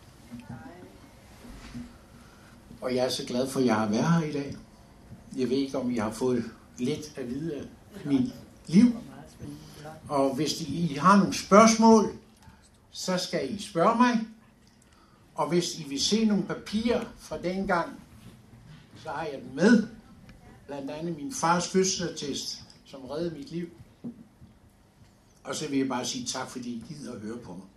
Og jeg er så glad for, at jeg har været her i dag. Jeg ved ikke, om I har fået lidt at vide af mit liv. Og hvis I har nogle spørgsmål, så skal I spørge mig. Og hvis I vil se nogle papirer fra dengang, så har jeg dem med. Blandt andet min fars fødselsattest, som reddede mit liv. Og så vil jeg bare sige tak, fordi I gider at høre på mig.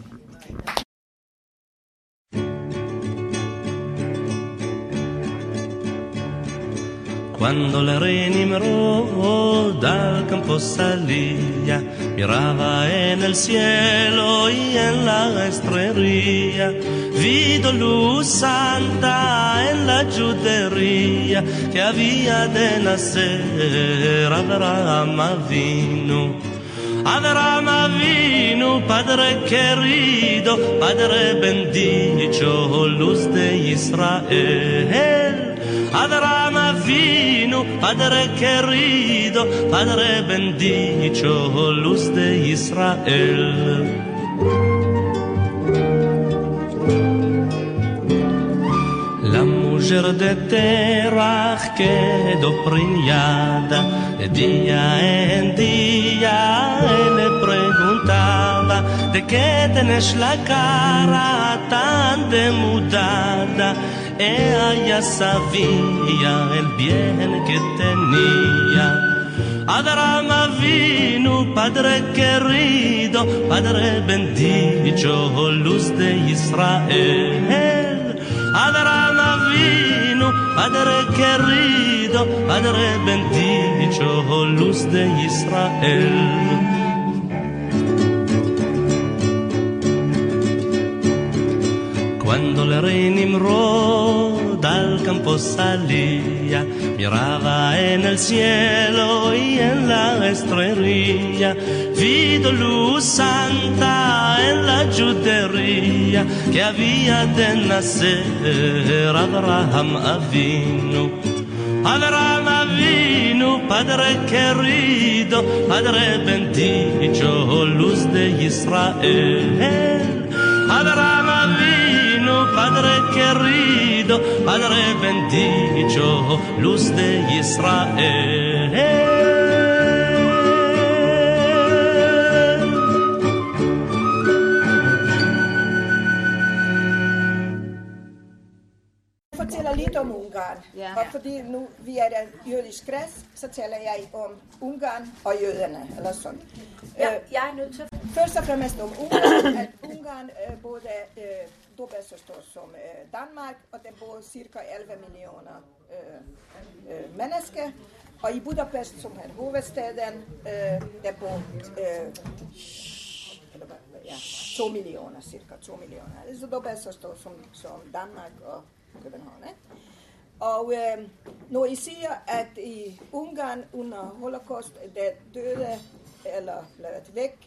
Quando le Renimero dal campo salía, miraba en el cielo y en la estrella, vido luz santa en la judería, que había de nacer Abraham Avinu. Abraham Avinu, Padre querido, Padre bendito, luz de Israel. Abraham Avinu, Padre querido, Padre bendito, luz de Israel. La mujer de Terach quedó preñada, de día en día él le preguntaba, de que tenés la cara tan demudada. Ella sabía el bien que tenía. Abraham vino, Padre querido, Padre bendito, luz de Israel. Abraham vino, Padre querido, Padre bendito, luz de Israel. Cuando el rey Nimrod al campo salía, miraba en el cielo y en la estrella, vido luz santa en la judería, que había de nacer Abraham Avinu. Abraham Avinu, Padre querido, Padre bendito, luz de Israel. Abraham Avinu, Padre querido, Padre bendito, luz de Israel. Fortæller lidt om Ungarn, og fordi nu vi er der jødisk kreds, så taler jeg om Ungarn og jøderne, eller sådan. Jeg er nødt til. Først og fremmest om Ungarn, at Ungarn både dobbelt så stor som Danmark, og der bor cirka 11 millioner mennesker. Og i Budapest, som er hovedstaden, der bor 2 millioner, cirka 2 millioner. Det er så dobbelt så stor som Danmark og København. Og når I siger, at i Ungarn under Holocaust, der døde eller blevet væk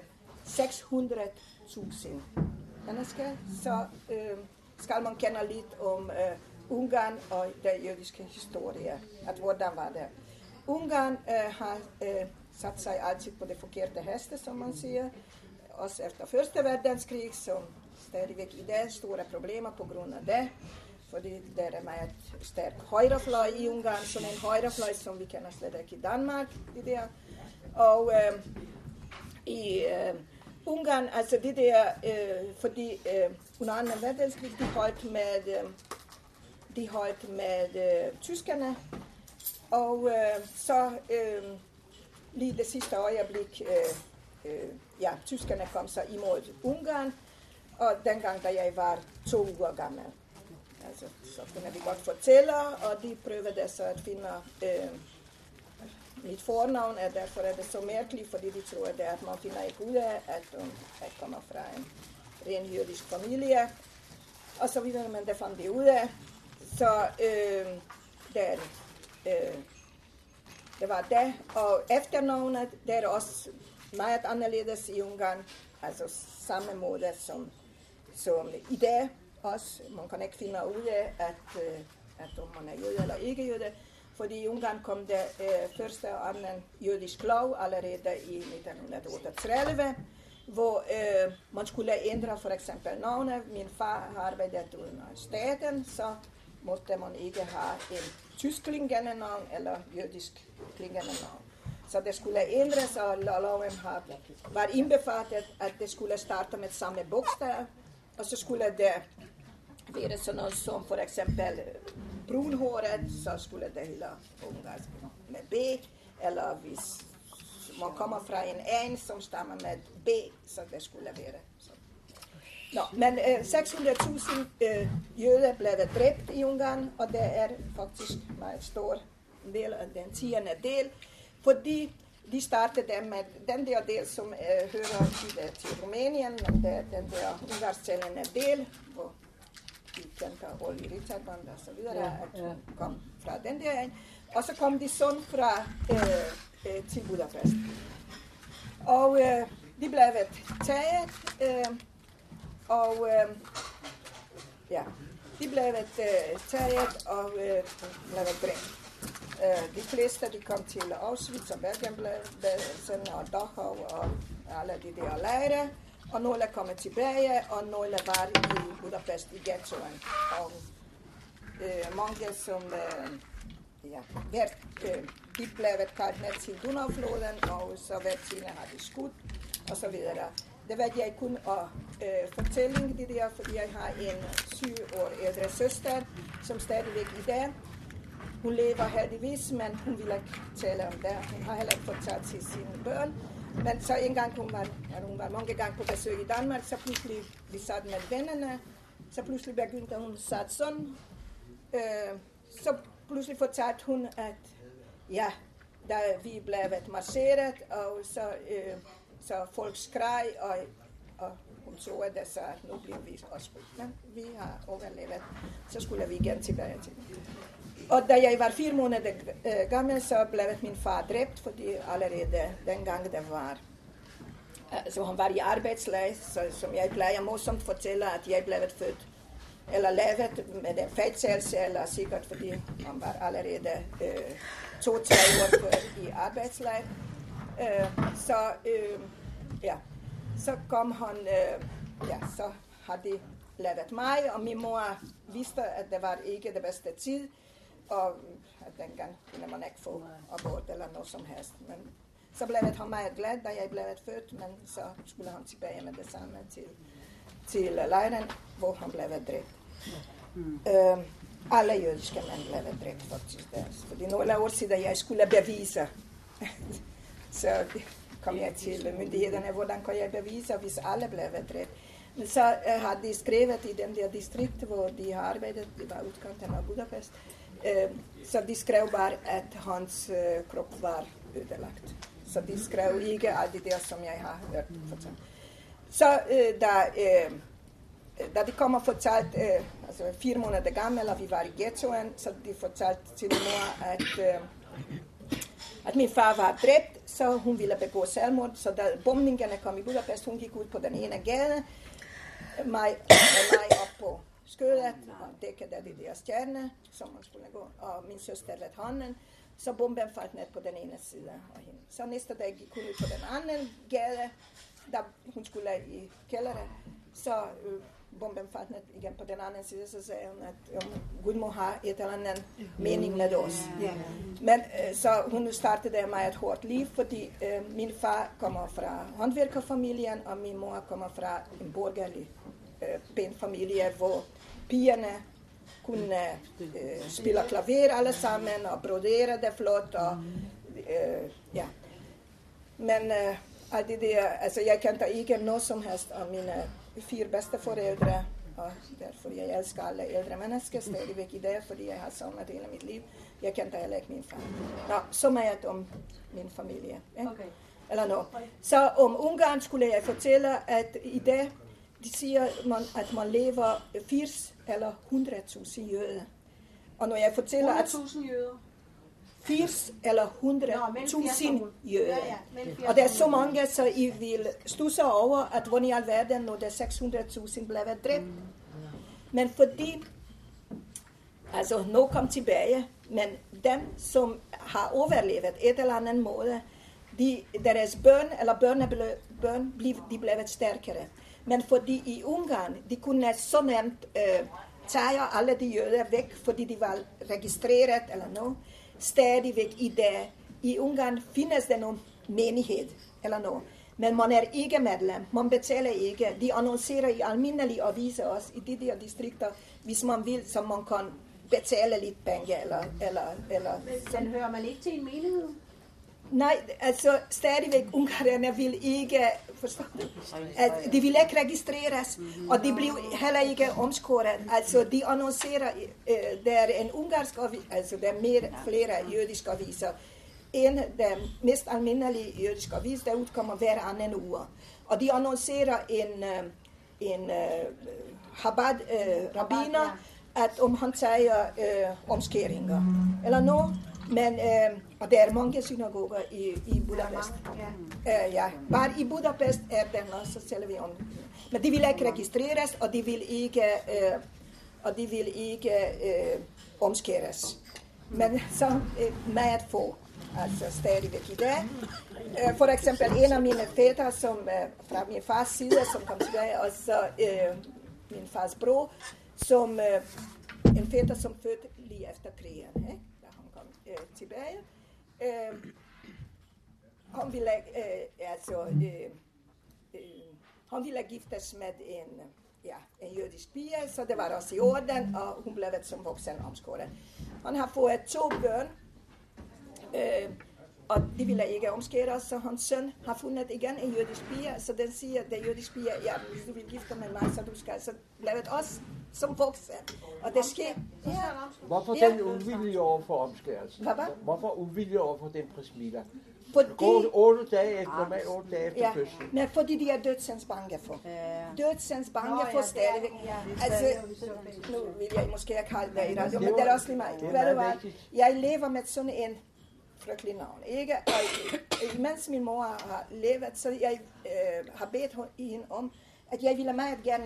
600.000 mennesker, så skal man kende lidt om Ungarn og den jødiske historie, at hvordan var det. Ungarn har sat sig altid på det forkerte heste, som man siger, også efter Første verdenskrig, som stadigvæk i dag store problemer på grund af det, fordi der er meget stærk højrefløj i Ungarn, som en højrefløj, som vi kender slet ikke i Danmark. Det der. Og i Ungarn, altså det der, fordi under 2. verdenskrig, de holdt med tyskerne, og så lige det sidste øjeblik, tyskerne kom så imod Ungarn, og dengang, da jeg var 2 uger gammel. Altså, så kunne vi godt fortælle, og de prøvede så at finde mit fornavn, og derfor er det så mærkeligt, fordi de tror, at man finder ikke ud af, at jeg kommer fra en ren jødisk familie, og så videre, men det fandt de ud af. Så det var det, og efternavnet, det er også meget anderledes i Ungarn, altså samme måde som i dag også. Man kan ikke finde ud af, at om man er jøde eller ikke jøde, fordi i Ungarn kom der første og anden jødisk lov allerede i 1938, hvor man skulle ændre for eksempel navnet. Min far har arbejdet under staten, så måtte man ikke have en tysk klingende navn eller jødisk klingende navn. Så det skulle ændres, og loven var indbefattet, at det skulle starte med samme bogstav, og så skulle det være sådan noget som for eksempel brunhåret, så skulle det hedde ungarsk med B, eller hvis man kommer fra en som stammer med B, så det skulle være sådan. Nå, men 600.000 jøder blev dræbt i Ungarn, og det er faktisk meget stor del af den 10. del, fordi de startede med den der del, som hører til Rumænien, men det er den der ungarsktalende del, hvor de kendte Olli Richardband og så videre, at kom fra den der. Og så kom de sådan fra til Budapest. Og de blev taget, de blev taget og blev dræbt. De fleste de kom til Auschwitz og Bergen-Belsen og Dachau og alle de der lejre, og nogle kom tilbage, og nogle var i Budapest i ghettoen. Og mange som de blev kaldt ned til Donau-floden, og så hver time har de skudt, og så videre. det ved jeg kun at fortælle det der, fordi jeg har en 7 år ældre søster, som stadigvæk i dag. Hun lever heldigvis, men hun vil ikke tale om det. Hun har heller ikke fortalt til sine børn. Men så en gang hun var mange gange på besøg i Danmark, så pludselig, vi sad med vennerne, så pludselig begyndte hun sat sådan. Så pludselig fortalte hun, at ja, da vi blev marcheret, og så folk skreg, og hun så, at der sagde, at nu bliver vi også skudt. Men vi har overlevet, så skulle vi igen tilbage til det. Og da jeg var 4 måneder gammel, så blev min far dræbt, fordi allerede dengang der var, altså han var i arbejdslejr, så som jeg plejer morsomt fortælle, at jeg blev født eller lavet med en fejltagelse, eller sikkert fordi han var allerede 2-3 år i arbejdslejr. Så kom han, så havde de lavet mig, og min mor vidste, at det var ikke det bedste tid, og at dengang kunne man ikke få abort eller noget som helst. Men så blev han meget glad, da jeg blev født, men så skulle han tilbage med det samme til lejren, hvor han blev dræbt. Alle jødiske mænd blev dræbt faktisk der. Fordi nogle år siden jeg skulle bevise, så kom jeg til myndighederne, hvordan kan jeg bevise, hvis alle blev dræbt. Men så har de skrevet i den der distrikt, hvor de har arbejdet, det var udkanten af Budapest, så de skrev bare, at hans krop var ødelagt. Så de skrev ikke alt det der, som jeg har hørt fortalt. Så da de kom og fortalte, altså 4 måneder gammel, og vi var i ghettoen, så de fortalte til min mor, at min far var dræbt, så hun ville begå selvmord. Så da bombningerne kom i Budapest, hun gik ud på den ene gade, mig op på skødet, og dækket af de der stjerner, som man skulle gå, og min søster ved hånden, så bomben faldt ned på den ene side af hende. Så næste dag gik hun ud på den anden gade, da hun skulle i kælderen, så bomben faldt ned igen på den anden side, så sagde hun, at Gud må have et eller andet mening med os. Men så hun startede med et hårdt liv, fordi min far kommer fra håndværkerfamilien, og min mor kommer fra en borgerlig pæn familie, hvor pigerne kunne spille klaver alle sammen, og brodere det flot, og ja. Men alt det der, altså jeg kendte ikke noget som helst af mine 4 bedsteforældre, og derfor jeg elsker alle ældre mennesker stadigvæk i dag, fordi jeg har savnet hele mit liv. Jeg kendte heller ikke min far. Nå, så meget om min familie. Okay. Eller noget. Så om Ungarn skulle jeg fortælle, at i dag, de siger, at man lever 80 eller 100.000 jøder. Og når jeg fortæller, at 100.000 jøder? 80 eller 100.000 jøder. Og der er så mange, så I vil stusse over, at hvordan i alverden, når der 600.000 blev dræbt. Men fordi, altså nu kom tilbage, men dem, som har overlevet et eller andet måde, deres børn eller børn, de blev stærkere. Men fordi i Ungarn, de kunne så nemt tage alle de jøder væk, fordi de var registreret eller noget. Stadigvæk i dag, i Ungarn findes der nogen menighed eller noget. Men man er ikke medlem, man betaler ikke. De annoncerer i almindelige aviser også i de der distrikter, hvis man vil, så man kan betale lidt penge eller Men hører man ikke til en menighed? Nej, altså stadigvæk ungarerne vil ikke, forstår du, at de vil ikke registreres, og de bliver heller ikke omskåret. Altså de annoncerer, der er en ungarsk avis, altså der er flere jødiske aviser. En af de mest almindelige jødiske aviser, der udkommer hver anden uge. Og de annoncerer en Chabad-rabbiner, at om han tager omskæringer eller noget. Men og der er mange synagoger i Budapest. Ja, bare i Budapest er den også, selv vi om. Men de vil ikke registreres, og de vil ikke, omskæres. Men så meget få, altså stadigvæk i dag. For eksempel en af mine fætter, som fra min fars side, som kom tilbage, og så min fars bror, som en fætter, som fødte lige efter krigen, ikke? Tilbage. Han ville Han ville giftes med en jødisk pige, så det var også i orden, og hun blev som voksen omskåret. Han har fået 2 børn, og de ville ikke omskæres, så hans søn har fundet igen en jødisk pige, så den siger, den jødiske pige, ja, hvis du vil gifte med mig, så du skal, så blev det også som voksen. Og det sker. Ja. Hvorfor den uvilje over for omskærelsen? Hvad? Hvorfor uvilje over for den Priscilla? Fordi, Går 8 dage efter, normalt 8 dage efter fødslen. men fordi de er dødsens bange for. Dødsens bange for stadigvæk. Altså, nu vil jeg måske ikke kalde det i radio, men det er også lige mig. Ved du hvad? Jeg lever med sådan en frygtelig navn, ikke? Og imens min mor har levet, så jeg har bedt hende om, at jeg ville meget gerne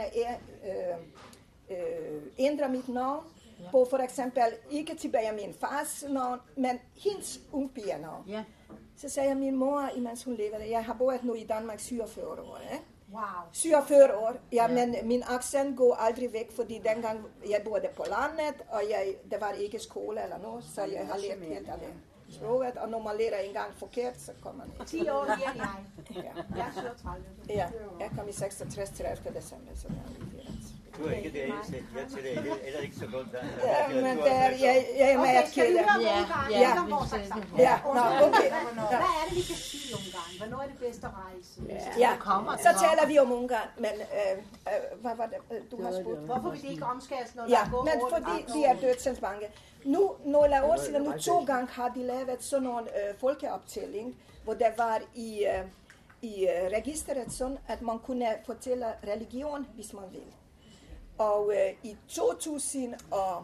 ændre mit navn på for eksempel ikke tilbage min fars navn, men hendes ungpigernavn. Ja. Så sagde jeg min mor, imens hun levede, jeg har boet nu i Danmark 47 år. Wow. 47 år, ja, men min accent går aldrig væk, fordi dengang jeg boede på landet, og der var ikke skole eller noget, så jeg har lært helt af det sproget, og når man lærer en gang forkert, så kommer man. 10 år mere end jeg. Jeg er 37. Ja, jeg kom i 66 til 11. december, så jeg er lidt. Du er ikke det eneste. Jeg til det eller ikke så godt. Ja, men jeg er med at kende. Ja, okay. Hvad er det, vi kan sige om Ungarn? Hvornår er det bedst at rejse? Ja, så taler vi om Ungarn, men hvad var det, du har spurgt? Hvorfor vil det ikke omskæres, når ja, der går men fordi de er dødsens bange. Nu, nogle år siden, nu 2 gange har de lavet sådan en folkeoptælling, hvor der var i registeret sådan, at man kunne fortælle religion, hvis man vil. Og i 2010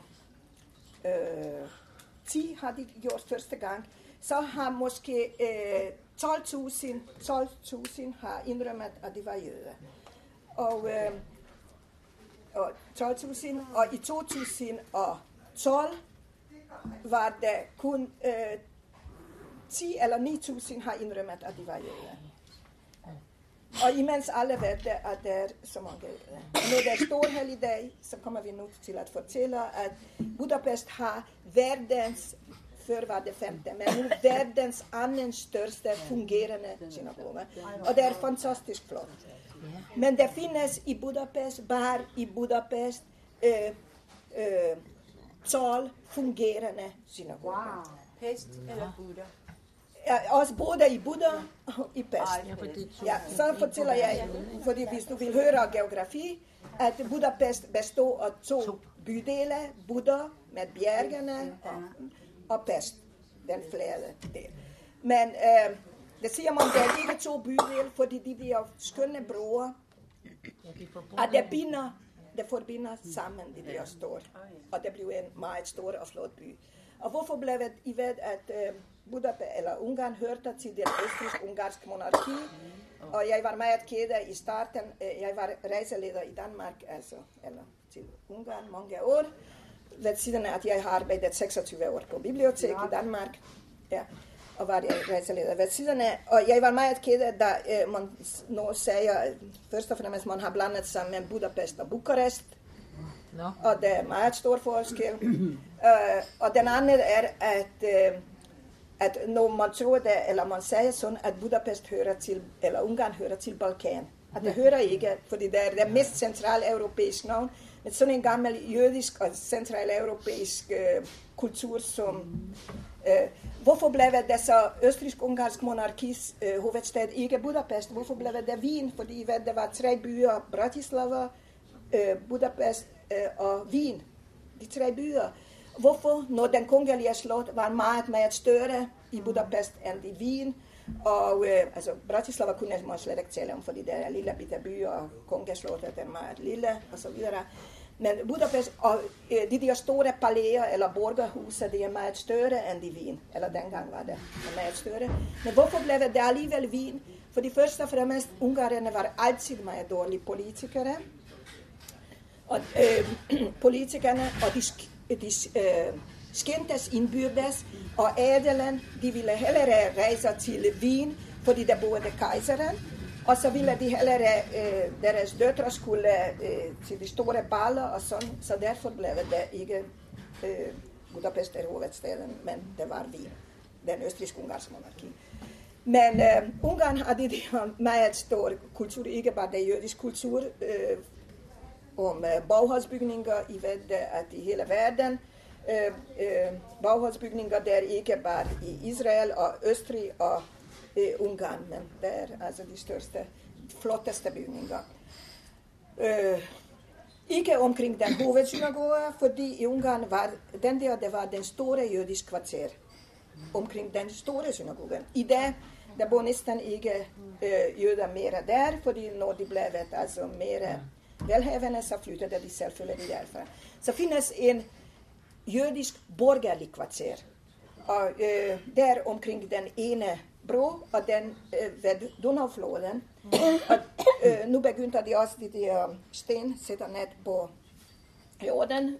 har de gjort første gang, så har måske 12.000 har indrømmet, at de var jøder. Og 12.000, og i 2012 var der kun 10 eller 9.000 har indrømmet, at de var jøder. Og imens alle ved, at der er så mange jøder. Når det er stor helligdag, så kommer vi nu til at fortælle, at Budapest har verdens, før var det 5., men nu verdens anden største fungerende synagoge. Og det er fantastisk flot. Men der findes i Budapest, bare i Budapest, 12 fungerende synagoger. Wow. Pest eller Buddha? Ja, også både i Buddha og i Pest. Ja, så fortæller jeg, fordi hvis du vil høre geografi, at Budapest består af 2 bydele, Buddha med bjergene og Pest, den flere del. Men det siger man, der er ikke 2 bydele, fordi de er skønne broer, at det forbinder sammen, de bliver store. Og det bliver en meget stor og flot by. Og hvorfor blev det, I ved, at Budapest, eller Ungarn hørte til det østrigsk-ungarske monarki, og jeg var meget ked af i starten, jeg var rejseleder i Danmark, altså, eller til Ungarn mange år, ved siden af, at jeg har arbejdet 26 år på bibliotek i Danmark, ja, og var jeg rejseleder ved siden af, og jeg var meget ked af, da man nu siger, først og fremmest, man har blandet sammen Budapest og Bukarest, og det er meget stor forskel. Og den anden er, at når man tror det, eller man siger sådan, at Budapest hører til, eller Ungarn hører til Balkan. At det hører ikke, fordi det er det mest centraleuropæiske navn, med sådan en gammel jødisk og centraleuropæisk kultur, som... hvorfor blev det så østrigsk-ungarsk monarkis hovedstad ikke Budapest? Hvorfor blev det Wien? Fordi der var 3 byer, Bratislava, Budapest og Wien. De 3 byer. Hvorfor? Når den kongelige slot var meget, meget større i Budapest end i Wien. Og altså Bratislava kunne man slet ikke tale om, fordi det er en lille bitte by, og kongeslottet er meget lille, og så videre. Men Budapest, og de der store palæer eller borgerhuse, de er meget større end i Wien. Eller dengang var det meget større. Men hvorfor blev det alligevel Wien? Fordi først og fremmest, ungarerne var altid meget dårlige politikere. Og politikerne, og de skændtes indbyrdes, og adelen, de ville hellere rejse til Wien, fordi der boede kejseren, og så ville de hellere, deres døtre skulle til de store baller og sådan, så derfor blev det ikke Budapest er hovedstaden, men det var Wien, den østrigsk-ungarske monarki. Men Ungarn har det der meget stor kultur, ikke bare det jødisk kultur, om Bauhausbygninger i hele verden. Bauhausbygninger der ikke bare i Israel og Østrig og Ungarn, men der altså de største, flotteste bygninger. Ikke omkring den hovedsynagoge, fordi i Ungarn var der var den store jødiske kvarter omkring den store synagogen. I dag der bor næsten ikke jøder mere der, fordi når de blev altså mere velhavende, så flyttede de selvfølgelig derfra. Så findes en jødisk borgerlig kvarter, og der omkring den ene bro, og den ved Donavfloden. Og nu begyndte de også de der sten, sætter ned på jorden,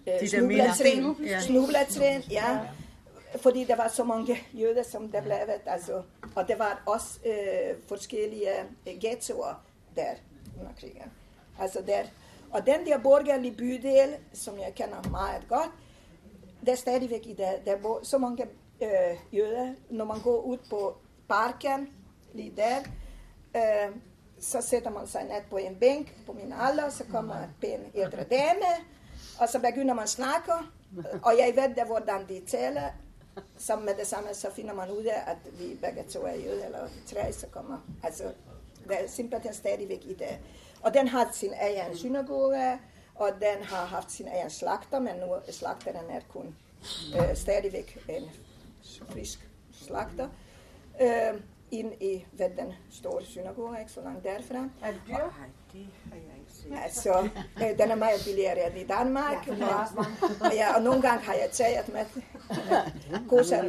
snubletræn, ja. Fordi der var så mange jøder, som der blev, altså, og der var også forskellige ghettoer der under krigen. Altså der, og den der borgerlige bydel, som jeg kender meget godt, der er stadigvæk i der bor så mange jøder. Når man går ud på parken, lige der, så sætter man sig ned på en bænk på min alder, så kommer en pæn ældre dame, og så begynder man at snakke, og jeg ved, hvordan de taler. Sammen med det samme, så finder man ud af, at vi begge to er jøder, eller tre, så kommer. Altså, der er simpelthen stadigvæk i det. Og den har sin egen synagoge, og den har haft sin egen slagter, men nu slagteren er kun stadigvæk en frisk slagter. Ind i den store synagoge, ikke så langt derfra. Er det dyr? Det har jeg ikke set. Altså, den er meget billigere end i Danmark. Ja, og nogle gange har jeg taget med kosher,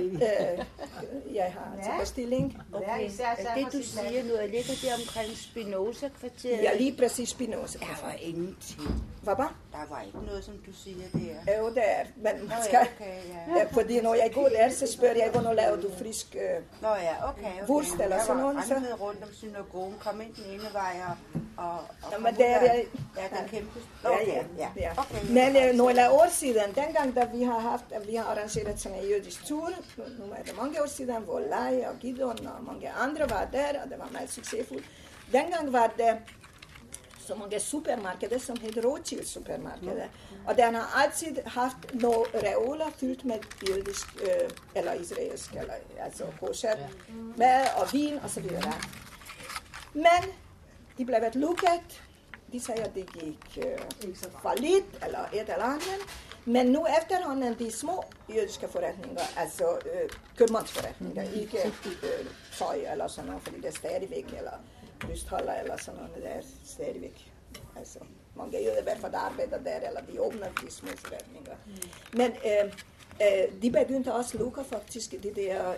jeg har til bestilling. Okay. Det du siger nu, ligger det omkring Spinoza-kvarteret? Ja, lige præcis Spinoza. Der var ingenting. Hvad var? Der var ikke noget, som du siger der. Jo, det er. Men man skal, fordi når jeg går der, så spørger jeg, hvornår laver du frisk okay. wurst eller sådan noget. Jeg var rundt om synagogen, kom ind den ene vej og men det er den kæmpe. Ja. Okay. Men nogle år siden, dengang da vi har arrangeret sådan en jødisk tur, nu er det mange år siden, hvor Lai og Gideon og mange andre var der, og det var meget succesfuldt. Dengang var det så mange supermarkeder, som hed Rothschild supermarkeder. Og den har altid haft nogle reoler fyldt med jødisk eller israelsk, eller altså kosher, mad og vin og så videre. Men de blev lukket. De sagde, at det gik fallit eller et eller andet. Men nu efterhånden de små jødiske forretninger, altså købmandsforretninger, ikke tøj eller sådan noget, fordi det er stadigvæk, eller lystholder eller sådan noget, det er stadigvæk. Altså, mange jøder i hvert fald arbejder der, eller de åbner de små forretninger. Men de begyndte også at lukke faktisk de der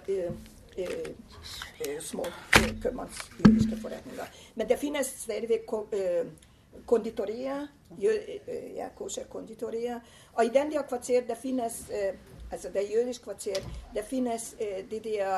små købmandsjødiske forretninger. Men der findes stadigvæk konditorier, kosher-konditorier, og i den der kvarter, der findes, altså der jødisk kvarter, der findes de der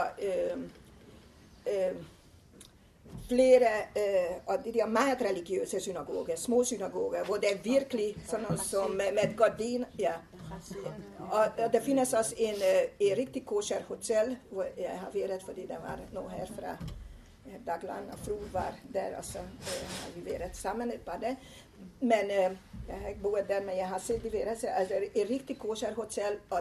flere og de der meget religiøse synagoger, små synagoger, hvor det er virkelig sådan noget som med gardiner, ja. Og der findes også en rigtig kosher hotel, hvor jeg har været, fordi der var noget her fra Dagland og fru var der, og så har vi været sammen et par dage. Men jeg har ikke boet der, men jeg har set det været, altså et rigtig kosher hotel og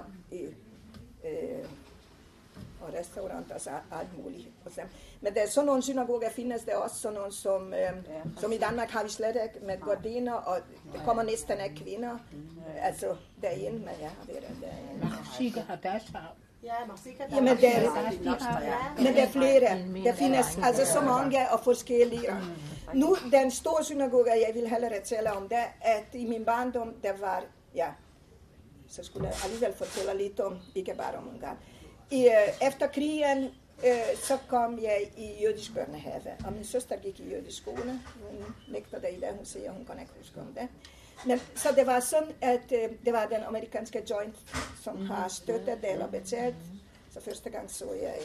restaurant, altså alt muligt. Men der er sådan nogle synagoger, findes der også sådan nogle, som i Danmark har vi slet ikke med gardiner, og der kommer næsten ikke kvinder, altså derinde, men jeg har været derinde. Sikkert har deres farve. Ja, men der er flere. Der findes altså så mange og forskellige. Nu, den store synagoge, jeg vil hellere tale om det, at i min barndom, der var, ja, så skulle jeg alligevel fortælle lidt om, ikke bare om Ungarn. Efter krigen, så kom jeg i jødisk børnehave, og min søster gik i jødisk skole. Hun nægter det i dag, hun siger, hun kan ikke huske om det. Men så det var sådan, at det var den amerikanske joint, som har støttet det eller betalt. Så første gang så jeg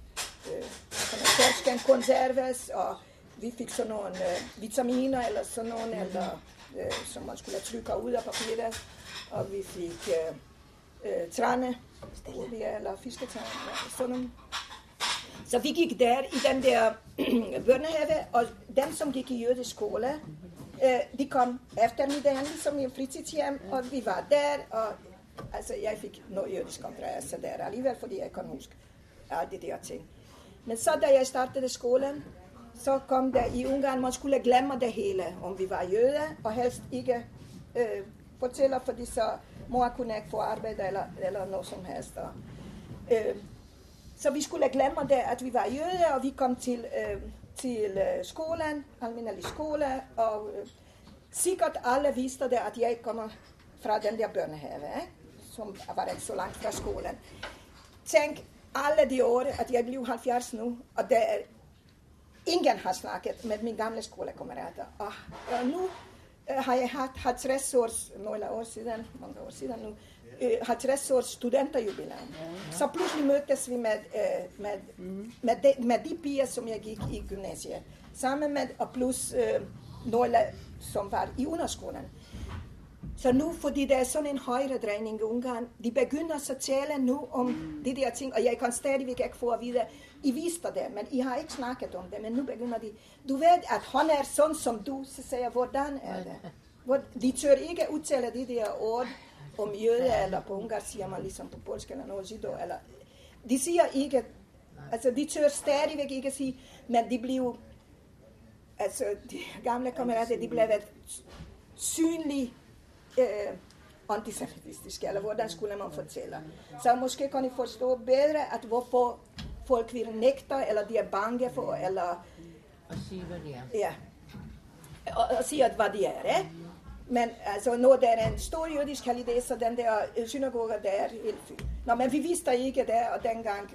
konserves, og vi fik sådan nogle vitaminer eller sådan nogle, eller som man skulle trykke ud af papiret, og vi fik trane, eller fisketræne, sådan nogle. Så vi gik der i den der børnehave, og dem, som gik i jødisk skole, de kom eftermiddagen, ligesom i fritidshjem, og vi var der, og altså, jeg fik noget jødisk interesse der alligevel, fordi jeg kan huske alle de der ting. Men så da jeg startede skolen, så kom der i Ungarn, man skulle glemme det hele, om vi var jøder, og helst ikke fortælle, fordi så mor kunne ikke få arbejde eller noget som helst. Så vi skulle glemme det, at vi var jøder, og vi kom til skolen, almindelig skole, og sikkert alle vidste det, at jeg kommer fra den der børnehave, som var ikke så langt fra skolen. Tænk alle de år, at jeg blev 70 nu, og der ingen har snakket med mine gamle skolekammerater. Og nu har jeg haft 50 års, mange år siden nu, 50 års studenterjubilæum. Så pludselig mødtes vi med de piger, som jeg gik i gymnasiet. Sammen med, og plus nogle, som var i underskolen. Så nu, fordi der er sådan en højredrejning i Ungarn, de begynder så at tale nu om de der ting, og jeg kan stadigvæk ikke få at vide, I vidste det, men I har ikke snakket om det, men nu begynder de, du ved, at han er sådan som du, så siger jeg, hvordan er det? De tør ikke udtale de der ord om jøde, eller på ungarsk siger man ligesom på polsk eller noget, eller de siger ikke, altså de tør stadigvæk ikke sige, men de blev, altså de gamle kammerater, de blev synlige antisemitistiske, eller hvordan skulle man fortælle. Så måske kan I forstå bedre, at hvorfor folk vil nægte, eller de er bange for, eller Og sige, hvad de er. ja, og sige, at hvad de er, Men altså, når der er en stor jødisk holiday, så den der synagoge, der er helt fyldt. Nå, men vi vidste ikke det, og dengang,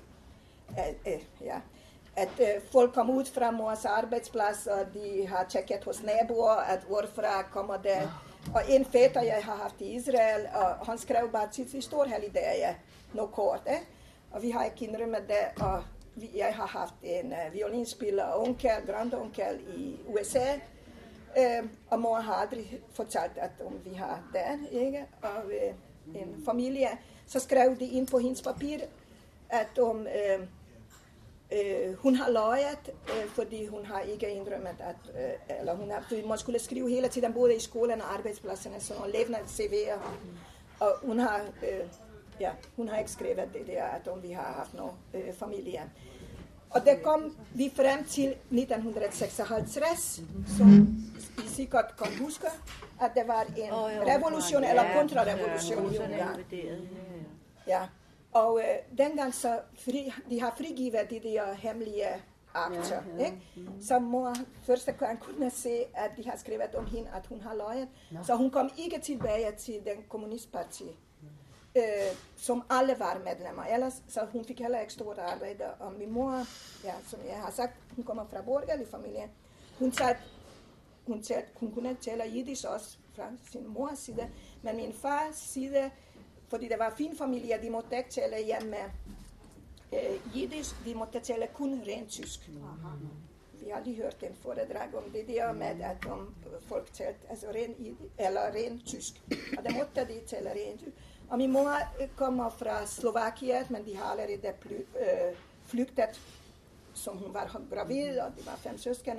at folk kom ud fra mors arbejdsplads, og de har tjekket hos naboer, at hvorfra kommer der. Og en fætter, jeg har haft i Israel, og han skrev bare til sin stor holiday, noget kort, Og vi har ikke indrømmet det, og jeg har haft en violinspiller, onkel, grandonkel i USA, og mor har aldrig fortalt, at om vi har det, ikke? Og en familie, så skrev de ind på hendes papir, at om hun har løjet, fordi hun har ikke indrømmet, at eller hun har, man skulle skrive hele tiden, både i skolen og arbejdspladserne, så hun levende CV'er, og hun har, hun har ikke skrevet det der, at om vi har haft noget familie. Og der kom vi frem til 1956, som I sikkert kan huske, at der var en revolution eller kontrarevolution i Ungarn. Ja, og dengang så de har frigivet de der hemmelige akter, ikke? Så mor første gang kunne se, at de har skrevet om hende, at hun har løjet. Så hun kom ikke tilbage til den kommunistparti, som alle var medlemmer. Ellers, så hun fik heller ikke stort arbejde. Og min mor, som jeg har sagt, hun kommer fra borgerlig familie. Hun sagde, hun kunne tale jiddisch også fra sin mors side, men min fars side, fordi det var fin familie, de måtte ikke tale hjemme jiddisch, de måtte tale kun rent tysk. Vi har lige hørt en foredrag om det der med, at om folk talte altså rent tysk. Og der måtte de tale rent tysk. Og min mor kommer fra Slovakiet, men de har allerede flygtet, som hun var gravid, og de var 5 søskende,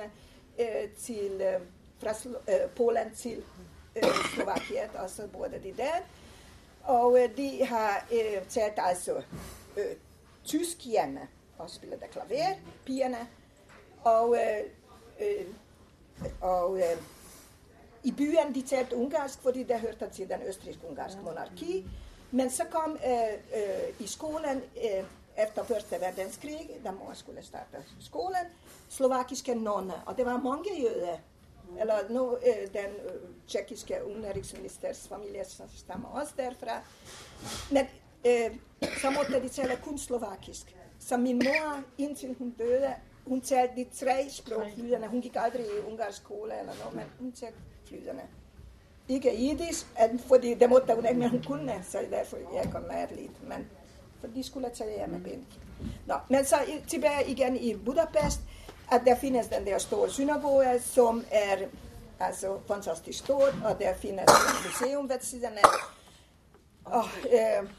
fra Polen til Slovakiet, og så boede de der. Og de har talt altså tysk hjemme, og spillede klaver, pigerne, og i byen de talte ungarsk, fordi der hørte til den østrigsk-ungarske monarki. Men så kom i skolen efter Første verdenskrig, da mor skulle starte skolen, slovakiske nonner, og det var mange jøder. Eller nu den tjekkiske udenrigsministers familie stammer også derfra. Men så måtte de tale kun slovakisk. Så min mor, indtil hun døde, hun talte de 3 sprog flydende. Hun gik aldrig i ungarsk skole eller noget, men hun talte flydende. Ikke jiddisch, fordi det måtte hun ikke, men hun kunne, så derfor jeg kom lære lidt. Men for de skulle tale hjemme pænt. Nå, men så tilbage igen i Budapest, at der findes den der store synagoge, som er altså fantastisk stor, og der findes et museum ved siden af.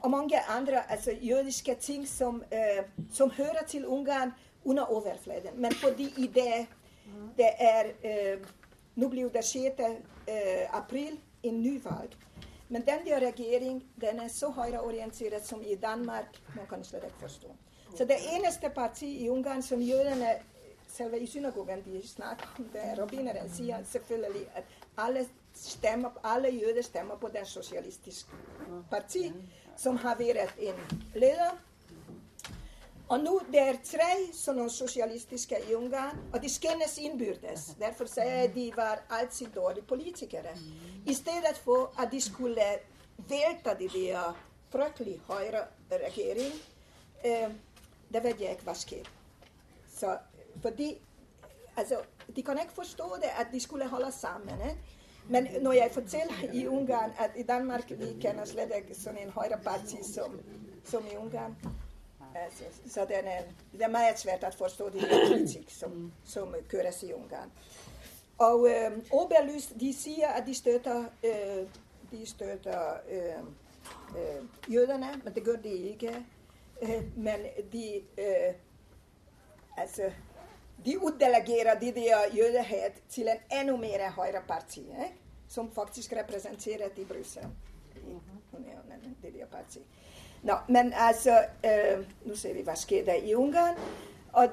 og mange andre altså jødiske ting, som hører til Ungarn under overfladen. Men fordi i dag, det er, nu blev der 6. april en ny valg. Men den der regering, den er så højreorienteret som i Danmark, man kan slet ikke forstå. Så det eneste parti i Ungarn, som jøderne, selv i synagogen, de snakker om det, rabbineren siger selvfølgelig, at alle jøder stemmer på den socialistiske parti, som har været en leder. Og nu der er 3 sådan nogle socialistiske i Ungarn, og de skændes indbyrdes. Derfor sagde jeg, at de var altid dårlige politikere. I stedet for, at de skulle vælte de der frygtelige højre regering, der ved jeg ikke, hvad sker. Så, fordi, altså, de kan ikke forstå det, at de skulle holde sammen. Men når jeg fortæller i Ungarn, at i Danmark, vi kender slet ikke sådan en højre parti som i Ungarn, altså, så det er meget svært at forstå den politik, som køres i Ungarn. Og Oberlys, de siger, at de støtter jøderne, men det gør de ikke. Men de uddelegerer de der jødehed til en endnu mere højre parti, som faktisk repræsenterer i Bruxelles. Det der parti. Nå, men altså, nu ser vi, hvad sker der i Ungarn. Og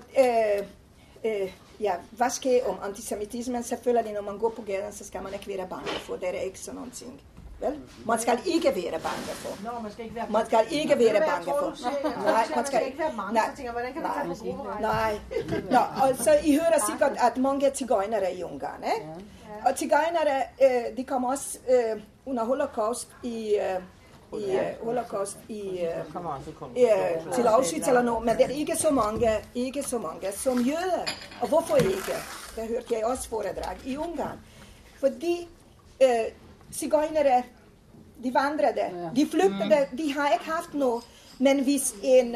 hvad sker om antisemitismen? Selvfølgelig, når man går på gaden, så skal man ikke være bange for. Det er ikke sådan nogle ting. Vel? Man skal ikke være bange for. Man skal ikke være man skal ikke være bange for. Nej, man skal ikke være mange, så tænker, hvordan kan vi tage på grupperejse? Nej. Nå, og så I hører sikkert, at mange tigøjnere i Ungarn, ikke? Ja. Og tigøjnere, de kom også under holocaust til Auschwitz eller noget, men det er ikke så mange som jøder. Og hvorfor ikke? Det hørte jeg også foredrag i Ungarn. Fordi tigøjnere, de vandrede, de flygtede, de har ikke haft noget, men hvis en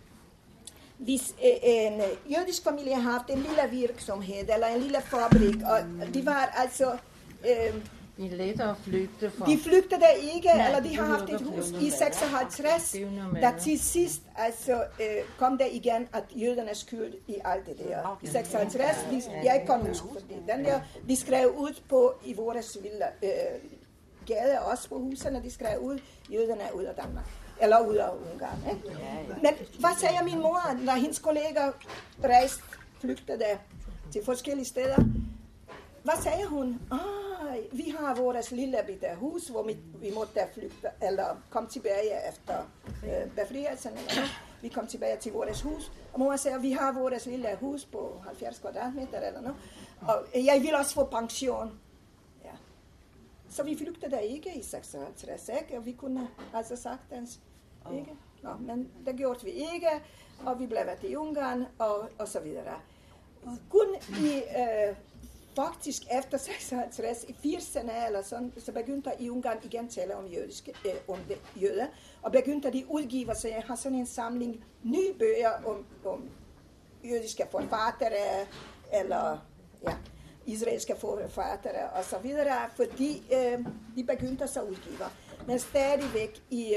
jødisk familie har haft en lille virksomhed eller en lille fabrik, og de var altså de er lettere flygte fra. De flygtede ikke, eller de har haft et hus i 56, der til sidst altså, kom der igen, at jøderne skyld i alt det der. I 56, jeg kan huske, fordi den der, de skrev ud på i vores vilde gader, også på husene, de skrev ud, jøderne er ud af Danmark, eller ud af Ungarn. Ikke? Men hvad sagde min mor, når hendes kolleger rejste, flygtede til forskellige steder? Hvad sagde hun? Vi har vores lille bitte hus, hvor vi måtte flygte, eller komme tilbage efter befrielsen. Vi kom tilbage til vores hus, og mor sagde, vi har vores lille hus på 70 kvadratmeter eller noget, og jeg vil også få pension. Ja. Så vi flygtede ikke i 56, ikke? Og vi kunne altså sagtens ikke. Nå, men det gjorde vi ikke, og vi blev i Ungarn, og så videre. Kun i faktisk efter 56, i 80'erne eller sådan, så begyndte i Ungarn igen tale om jøder, og begyndte de udgive, så jeg har sådan en samling nye bøger om jødiske forfattere, eller israelske forfattere, og så videre, fordi de begyndte så udgive. Men stadigvæk i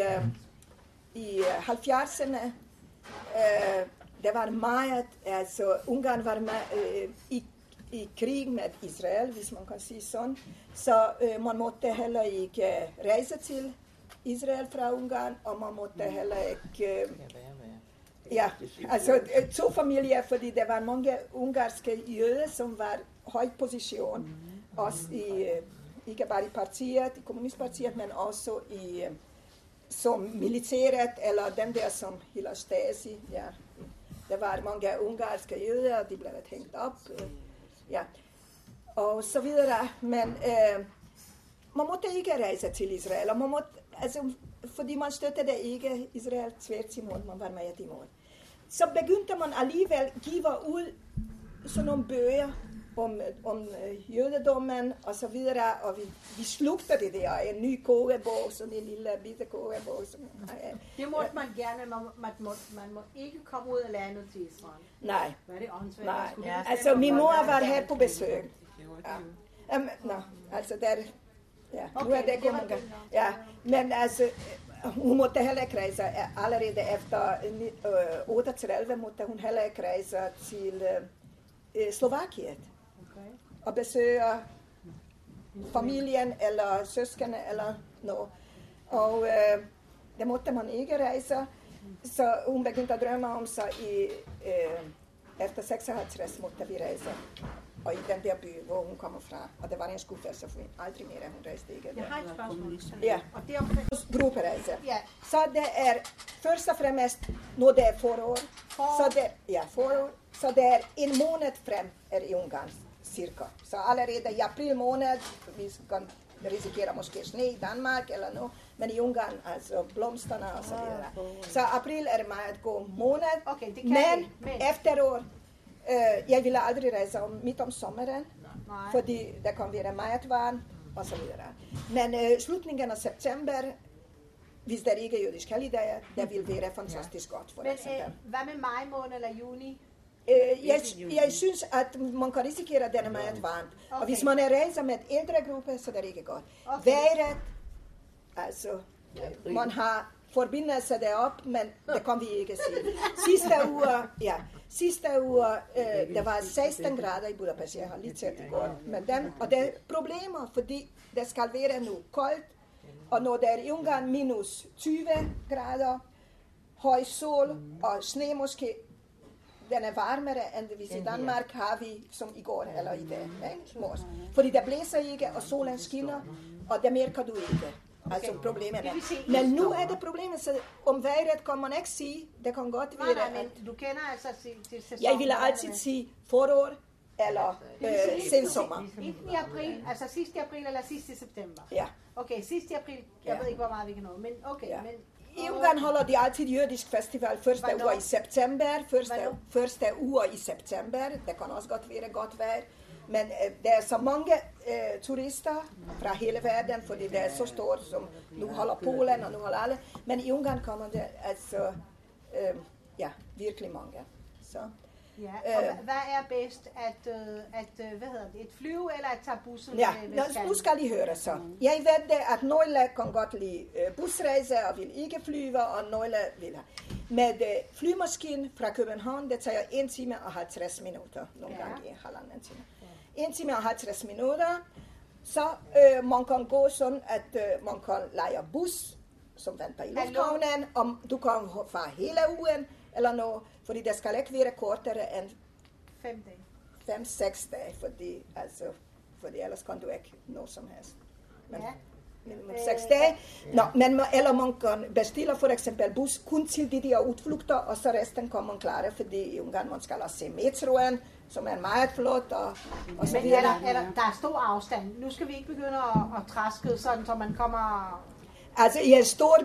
70'erne, der var meget, altså Ungarn var meget, i krig med Israel, hvis man kan sige sådan, så man måtte heller ikke rejse til Israel fra Ungarn, og man måtte heller ikke altså 2 familier, fordi der var mange ungarske jøder, som var høj position, også ikke bare i partiet, i kommunistpartiet, men også som militæret, eller dem der som Hiller Stasi, der var mange ungarske jøder, de blev hængt op, og så videre, men man måtte ikke rejse til Israel, og man måtte, altså, fordi man støttede ikke Israel tværtimod, man var med imod. Så begyndte man alligevel give ud sådan nogle bøger om jødedommen og så videre, og vi slugte det der, en ny kogebog, sådan en lille bitte kogebog. Det måtte man gerne, man må ikke komme ud af landet til Israel. Nej. Hvad er det åndssvagt? Nej, altså min mor var her på besøg. Altså der, nu er det kommet. Men altså, hun måtte heller ikke rejse, allerede efter 38 måtte hun heller ikke rejse til Slovakiet. Okay. Og besøge familien eller søskende eller noget. Og der måtte man ikke rejse, så hun begyndte at drømme om sig efter 56 måtte vi rejse. Og i den der by, hvor hun kommer fra. Og det var en skuffelse, for aldrig mere, hun rejste ikke der. Jeg har et spørgsmål. Ja. Og det er omkring... Grupperejse. Ja. Så det er først og fremmest, når det er forår. Forår. Så det er en måned frem er i Ungarn, cirka. Så allerede i april måned, vi kan risikere måske sne i Danmark eller noget, men i Ungarn, altså blomsterne og så videre. Så april er meget god måned, okay, det kan men efterår, jeg ville aldrig rejse midt om sommeren, fordi der kan være meget varmt og så videre. Men slutningen af september, hvis der ikke er jødisk helligdage, det vil være fantastisk godt for eksempel. Hvad med maj måned eller juni? Jeg synes, at man kan risikere, at den er meget varmt. Okay. Og hvis man er rejser med ældre gruppe, så er det ikke godt. Okay. Vejret, altså, man har forbindelse derop, men det kan vi ikke se. Sidste uge, der var 16 grader i Budapest. Jeg har lige set det godt. Men og det er problemer, fordi det skal være nu koldt, og når der er i Ungarn minus 20 grader, høj sol og sne måske, den er varmere end hvis i Danmark har vi som i går eller i dag. Fordi der blæser ikke, og solen skinner, og det merker du ikke. Altså problemerne. Men nu er det problemet, så om vejret kan man ikke sige, det kan godt være. Nej, men du kender altså til sæsonen. Jeg vil altid sige forår eller sensommer. Enten i april, altså sidst i april eller sidst i september. Ja. Okay, sidst i april, jeg ved ikke hvor meget vi kan nå, men okay. Ja. Men, i Ungarn holder de altid jødisk festival første uge i september, første uge i september, det kan også godt være godt vejr. Men der er så mange turister fra hele verden, fordi det er så stort, som nu holder Polen og nu holder alle. Men i Ungarn kommer det altså, virkelig mange. Så, ja, og hvad er bedst, et flyve eller at tage bussen? Ja, nu skal I høre så. Jeg ved, at nogle kan godt lide busrejse og vil ikke flyve, og nogle vil have. Med flymaskinen fra København, det tager 1 time og 50 minutter, nogle gange i halvanden time. 1 time og 50 minutter, så man kan gå sådan, at man kan leje bus, som venter i lufthavnen, om du kan fare hele ugen, eller noget, fordi det skal ikke være kortere end 5 dage. 5-6 dage, fordi ellers kan du ikke noget som helst. Men, minimum 6 dage. Eller man kan bestille for eksempel bus kun til de der udflugter, og så resten kan man klare, fordi i Ungarn man skal også se metroen, som er meget flot, og så videre. Der er stor afstand. Nu skal vi ikke begynde at traske, sådan så man kommer... Altså i en stor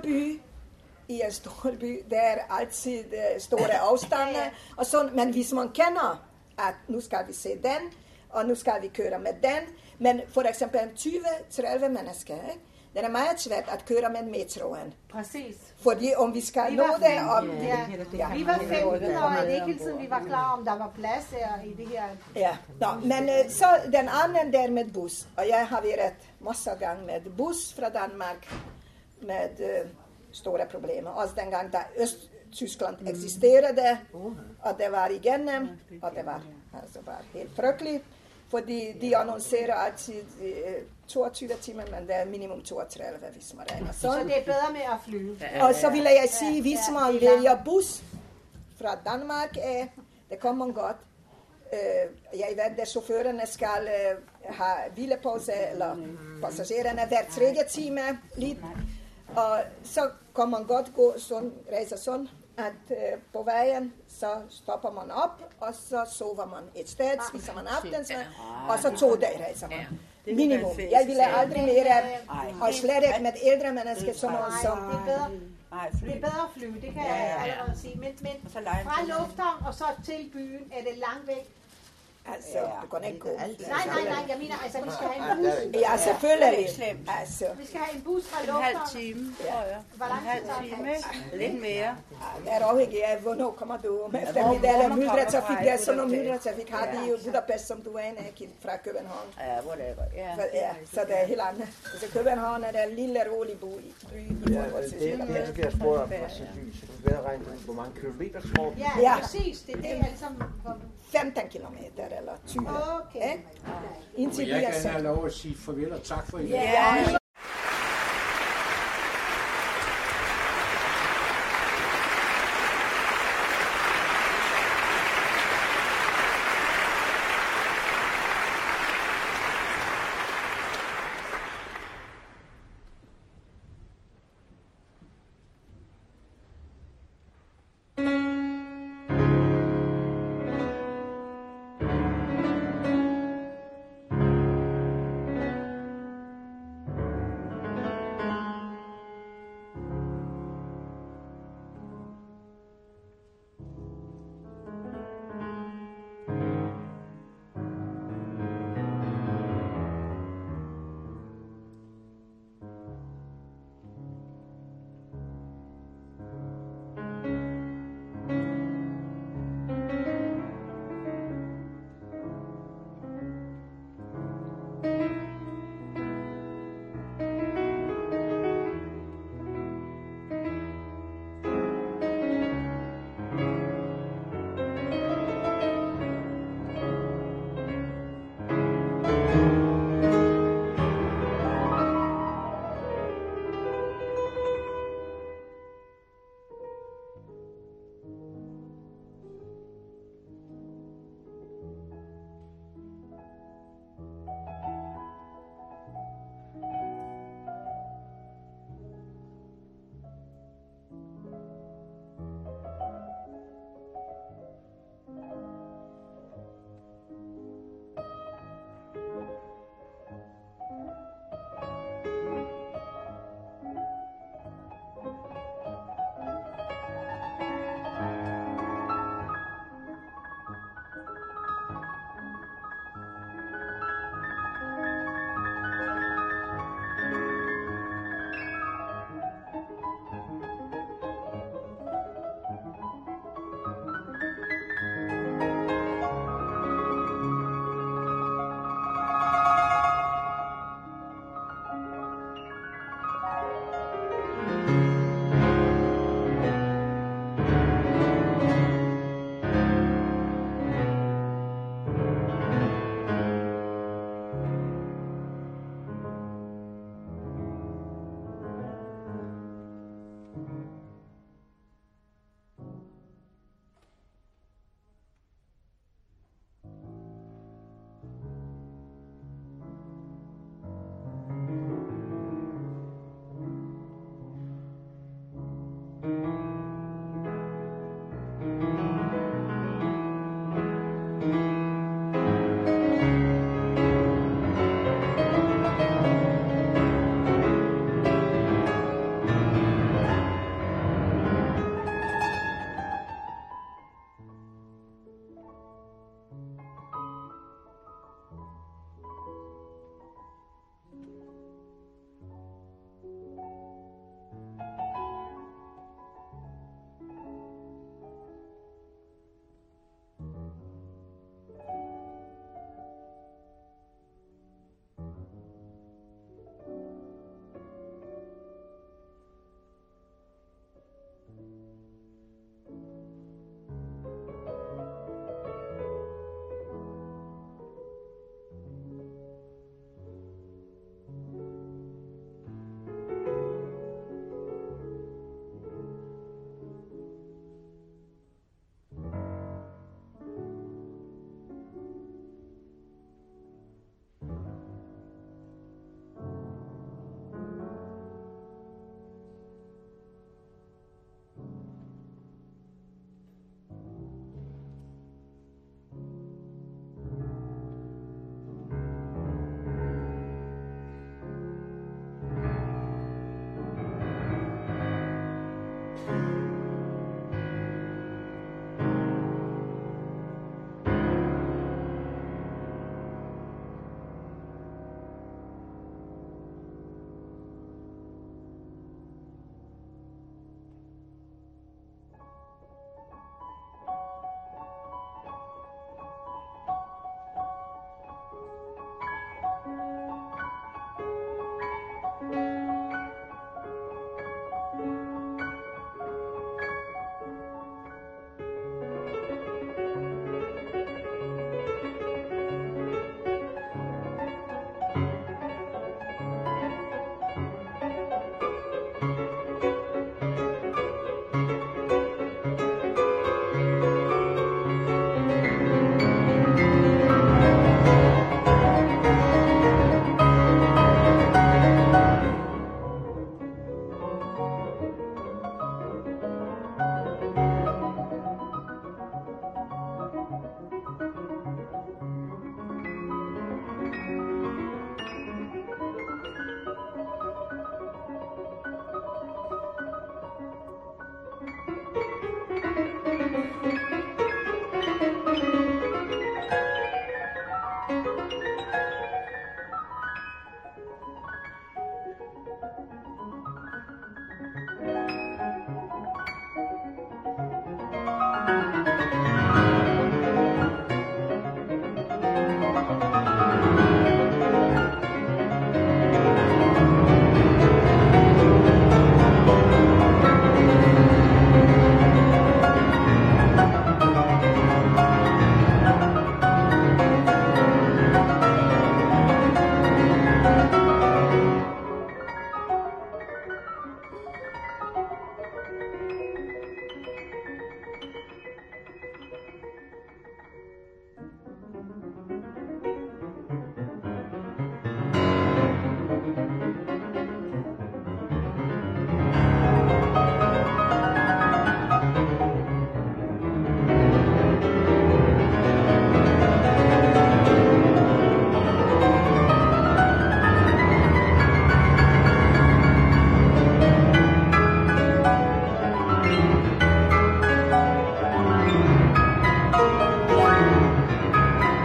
by, der er altid store afstande, og sådan, men hvis man kender, at nu skal vi se den, og nu skal vi køre med den, men for eksempel 20-30 mennesker, ikke? Det er meget svært at køre med metroen. Præcis. Fordi om vi skal nå det, vi var 15 år, og ikke hele tiden vi var klar, om der var plads her i det her. Ja, men så den anden der med bus, og jeg har været masser af gange med bus fra Danmark, med store problemer. Også dengang, da Østtyskland eksisterede, og det var igennem, og det var altså bare helt frygteligt. Fordi de annoncerer altid 22 timer, men det er minimum 32, hvis man regner sådan. Så det er bedre med at flyve. Og så vil jeg sige, hvis man vælger bus fra Danmark, det kan man godt. Jeg ved, at chaufførerne skal have hvilepause, eller passagererne hver 3. time lidt. Og så kan man godt gå sådan, rejse sådan, at på vejen, så stopper man op, og så sover man et sted, spiser man aftensmad, og så 2 dage rejser man. Minimum. Jeg ville aldrig mere, og slet ikke med ældre mennesker, som det er bedre at flyve, det kan jeg allerede sige. Men fra lufthavn og så til byen, er det langt væk? Altså, det kan ikke gå. Nej, jeg mener, altså, vi skal have en bus. Ja, selvfølgelig. Altså, Vi skal have en bus fra En Lufthavn. halv time, tror jeg. Hvor lang En halv tid tager time, det? ikke? Lidt mere. det er afhængigt af, hvornår kommer du om eftermiddagen. hvor man kommer Myldretrafik, fra i der er sådan noget Budapest. myldretrafik, har de jo Budapest, som du aner ikke, fra København. Ja, whatever. Ja. Ja, så det er helt andet. Altså, København er der en lille, rolig by i Ja, forhold til. det bliver spurgt om præcis. Så du vil regne ud, hvor mange kilometer tror du? Ja, præcis. Det er det, altså... 15 kilometer eller 20. Okay. Indtil Jeg vi er kan så. have lov at sige farvel og tak for i dag. Ja,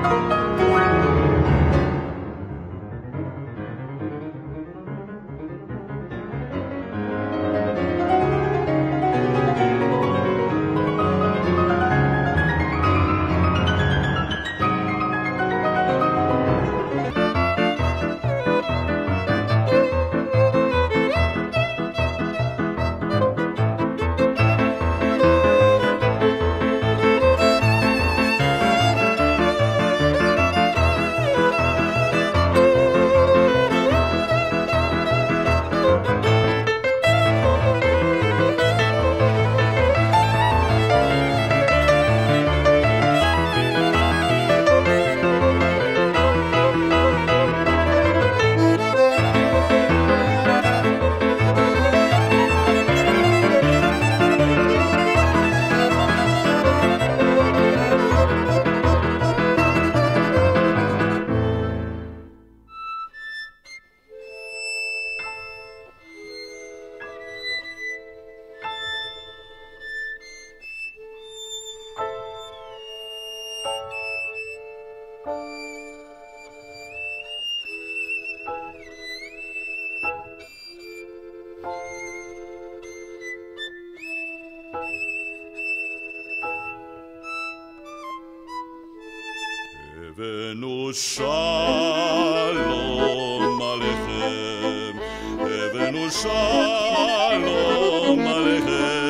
הבאנו שלום עליכם, הבאנו שלום עליכם.